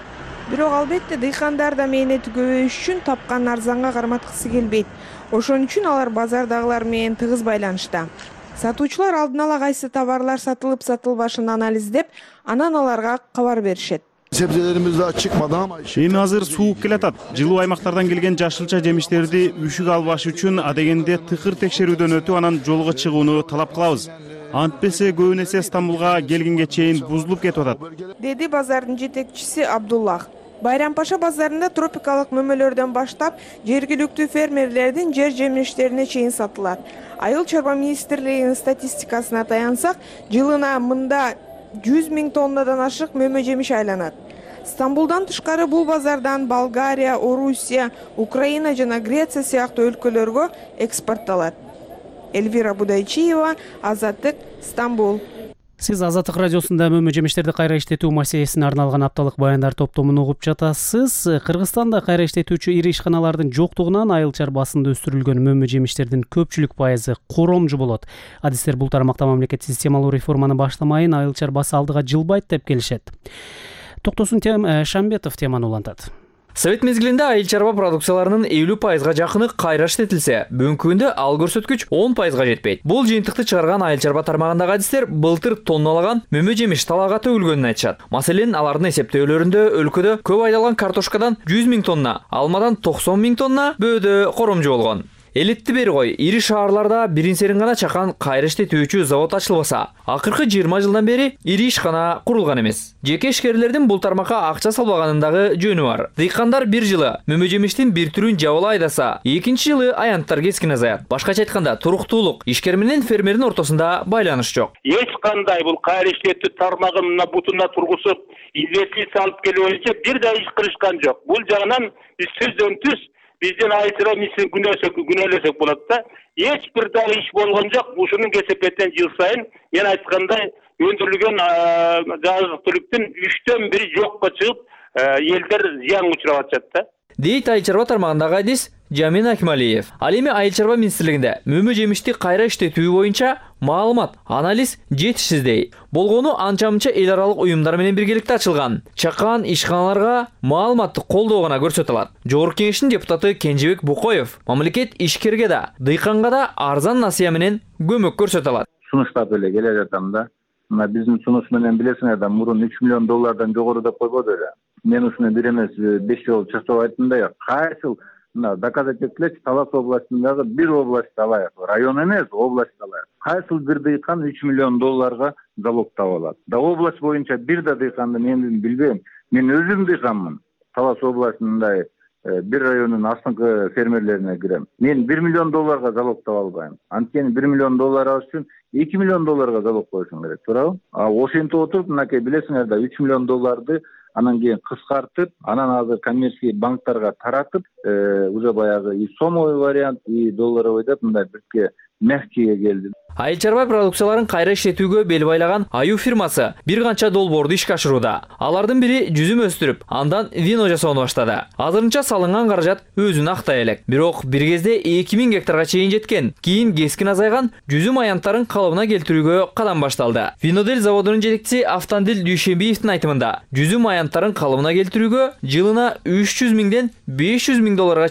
Бирок албетте дыйкандар да мээнети көбөйүш үчүн тапкан арзанга карматкысы келбейт. Ошон үчүн алар базардагылар менен тыгыз байланышта. Сатуучулар алдын ала кайсы товарлар сатылып сатылбашын анализдеп, анан аларга кабар беришет. Sebzelerimiz daha çıkmadı ama Эми азыр суук келатат. Жылуу аймактардан келген жашылча жемиштерди үшүк албаш үчүн адегенде тыкыр текшерүүдөн өтүп анан жолго чыгууну талап кылабыз. Антпесе көбүн эсе Стамбулга келгенге чейин бузулуп кетип атат. Деди базардын жетекчиси Абдуллах. Байрампаша базарында тропикалык мөмөлөрдөн баштап жергиликтүү фермерлердин жер жемиштерине чейин сатылат. Айыл чарба министрлигинин статистикасына таянсак, жылына мында 100 000 тоннадан ашык мөмө жемиш айланат. Стамбулдан тышкары бул базардан Болгария, Орусия, Украина жана Греция сыяктуу өлкөлөргө экспортталат. Эльвира Будайчиева, Азаттык, Стамбул. Сиз Азаттык радиосунда мөмө жемиштерди кайра иштетүү маселесине арналган апталык баяндар топтомун угуп жатасыз. Кыргызстанда кайра иштетүүчү ири ишканалардын жоктугунан айыл чарбасында өстүрүлгөн мөмө жемиштердин көпчүлүк пайызы коромжу болот. Адистер бул тармакта мамлекет системалуу реформаны баштамайын айыл чарбасы алдыга жылбайт деп келишет. Токтосун Шамбетов теманы улантат. Совет мезгилинде айыл чарба продукцияларынын 50%га жакыны кайра иштетилсе, бүгүнкү күндө ал көрсөткүч 10%га жетпейт. Бул жыйынтыкты чыгарган айыл чарба тармагындагы адистер былтыр тонналаган мөмө жемиш талаага төгүлгөнүн айтышат. Маселен, алардын эсептөөлөрүндө өлкөдө көп айдалган картошкадан 100 000 тонна, алмадан 90 000 тонна бөөдө коромжу болгон. Элетти бери кой, ири шаарларда бирин-серин гана чакан кайра иштетүүчү завод ачылбаса, акыркы 20 жылдан бери ири ишкана курулган эмес. Жеке ишкерлердин бул тармакка акча салбаганындагы жөнү бар. Дыйкандар бир жылы мөмө жемиштин бир түрүн жабыла айдаса, экинчи жылы аянттар кескин азаят. Башкача айтканда, туруктуулук ишкер менен фермердин ортосунда байланыш жок. Эч кандай бул кайра иштетүү тармагына бутуна тургузуп, инвестиция алып келүү боюнча бир да иш кылышкан жок. Бул жагынан биз сөздөн түз биздин айылчылар мисин күнөөлөсөк болот да. Эч бир да иш болгон жок. Ушунун кесепетинен жыл сайын мен айткандай өндүрүлгөн азык-түлүктүн 1/3 жокко чыгып, элдер зыянга учурап атышат да. Дейт айыл чарба тармагындагы адис Жамин Акмалиев. Ал эми айыл чарба министрлигинде мөмө жемишти кайра иштетүү боюнча маалымат, анализ жетишсиздей. Болгону анча-мынча эл аралык уюмдар менен биргеликте ачылган чакан ишканаларга маалыматты колдоо гана көрсөтүлат. Жогорку кеңештин депутаты Кенжебек Букоев мамлекет ишкерге да, дыйканга да арзан насыя менен көмөк көрсөтө алат. Сунуштап эле келе жатам да. Мына биздин сунуш менен билесиңер да, мурун 3 миллион доллардан жогору деп койбоду эле. Мен ушуну бир эмес 5 жолу чыктап айттым да, кайсыл доказать этилечи, Талас областындагы бир область алайык, район эмес, область алайык. Кайсыл бир дыйкан 3 миллион долларга залог таба алат. Да область боюнча бир да дыйканды мен билбейм. Мен өзүм дыйканмын. Талас областында бир районун астыңкы фермерлерине кирем. Мен 1 миллион долларга залог таба албайм. Анткени 1 миллион доллар алыш үчүн 2 миллион долларга залог коюшуң керек, туурабы? Ошентип отуруп, мынакей билесиңер да 3 миллион долларды анан кийин кыскартып, анан азыр коммерческий банктарга таратып, уже баягы и сомовый вариант, и долларовый деп мындай бирке мягкийге келди. Айыл чарба продукцияларын кайра иштетүүгө бел байлаган Аю фирмасы бир канча долбоорду ишке ашырууда. Алардын бири жүзүм өстүрүп, андан вино жасоону баштады. Азырынча салынган каражат өзүн актай элек. Бирок бир кезде 2000 гектарга чейин жеткен. Кийин кескин азайган жүзүм аянттарын калыбына келтирүүгө кадам башталды. Винодел заводунун жетекчиси Автандил Дүйшенбиевдин айтымында, жүзүм аянттарын калыбына келтирүүгө жылына 300 000ден 500 000 долларга чейин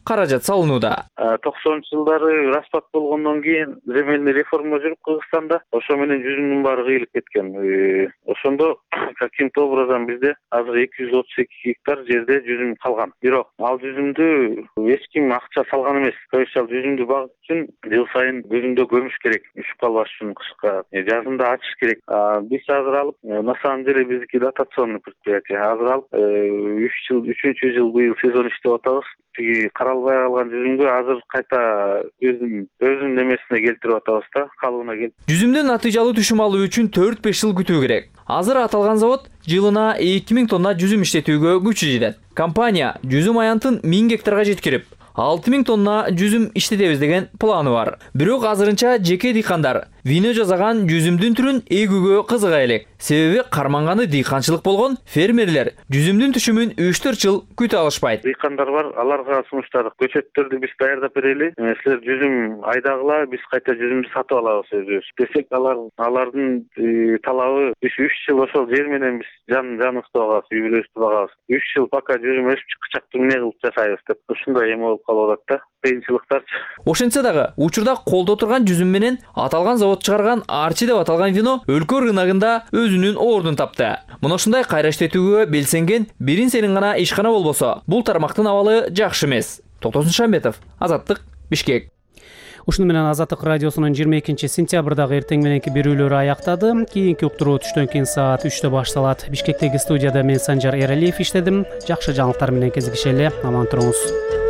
каражат салынууда. 90-жылдары распад болгондон кийин земельный реформа жүрүп Кыргызстанда, ошо менен жүзүмдүн баары кыйылып кеткен. Ошондо каким-то образом бизде азыр 232 гектар жерде жүзүм калган. Бирок ал жүзүмдү эч ким акча салган эмес. То есть ал жүзүмдү багыш үчүн жыл сайын көзүндө көмүш керек. Үшүп калбаш үчүн кышка, жазында ачыш керек. Биз азыр алып, на самом деле биздики дотационный предприятие. Азыр алып 3-чү жыл быйыл сезон иштеп атабыз. Тиги каралбай калган жүзүмдү азыр кайта өзүнүн немесине келтирип атабыз да, калыбына келтирип. Жүзүмдүн натыйжалуу түшүм алуу үчүн 4-5 жыл күтүү керек. Азыр аталган завод жылына 2000 тонна жүзүм иштетүүгө күчү жетет. Компания жүзүм аянтын 1000 гектарга жеткирип, 6000 тонна жүзүм иштетебиз деген планы бар. Бирок азырынча жеке дыйкандар вино жасаган жүзүмдүн түрүн эгүүгө кызыга элек. Себеби карманганы дыйканчылык болгон фермерлер жүзүмдүн түшүмүн 3-4 жыл күтө алышпайт. Дыйкандар бар, аларга сунуштадык. Көчөттөрдү биз даярдап берели. Силер жүзүм айдагыла, биз кайта жүзүмдү сатып алабыз өзүбүз. Десек алардын талабы 3 жыл ошол жер менен биз жаныбызды багабыз, үй-бүлөбүздү багабыз. 3 жыл пока жүзүм өсүп чыкчак эмне кылып жашайбыз деп. Ушундай эме болуп калып атат да. Кыйынчылыктарчы. Ошентсе дагы учурда колдо турган жүзүм менен аталган завод чыгарган Арчи деп аталган вино өлкө рыногунда өзүнүн ордун тапты. Мына ушундай кайра иштетүүгө белсенген бирин сенин гана ишкана болбосо, бул тармактын абалы жакшы эмес. Токтосун Шамбетов, Азаттык, Бишкек. Ушуну менен Азаттык радиосунун 22-сентябрдагы эртең мененки берүүлөрү аяктады. Кийинки уктуруу түштөн кийин саат 3-тө башталат. Бишкектеги студияда мен Санжар Эралиев иштедим. Жакшы жаңылыктар менен кезигишели. Аман туруңуз.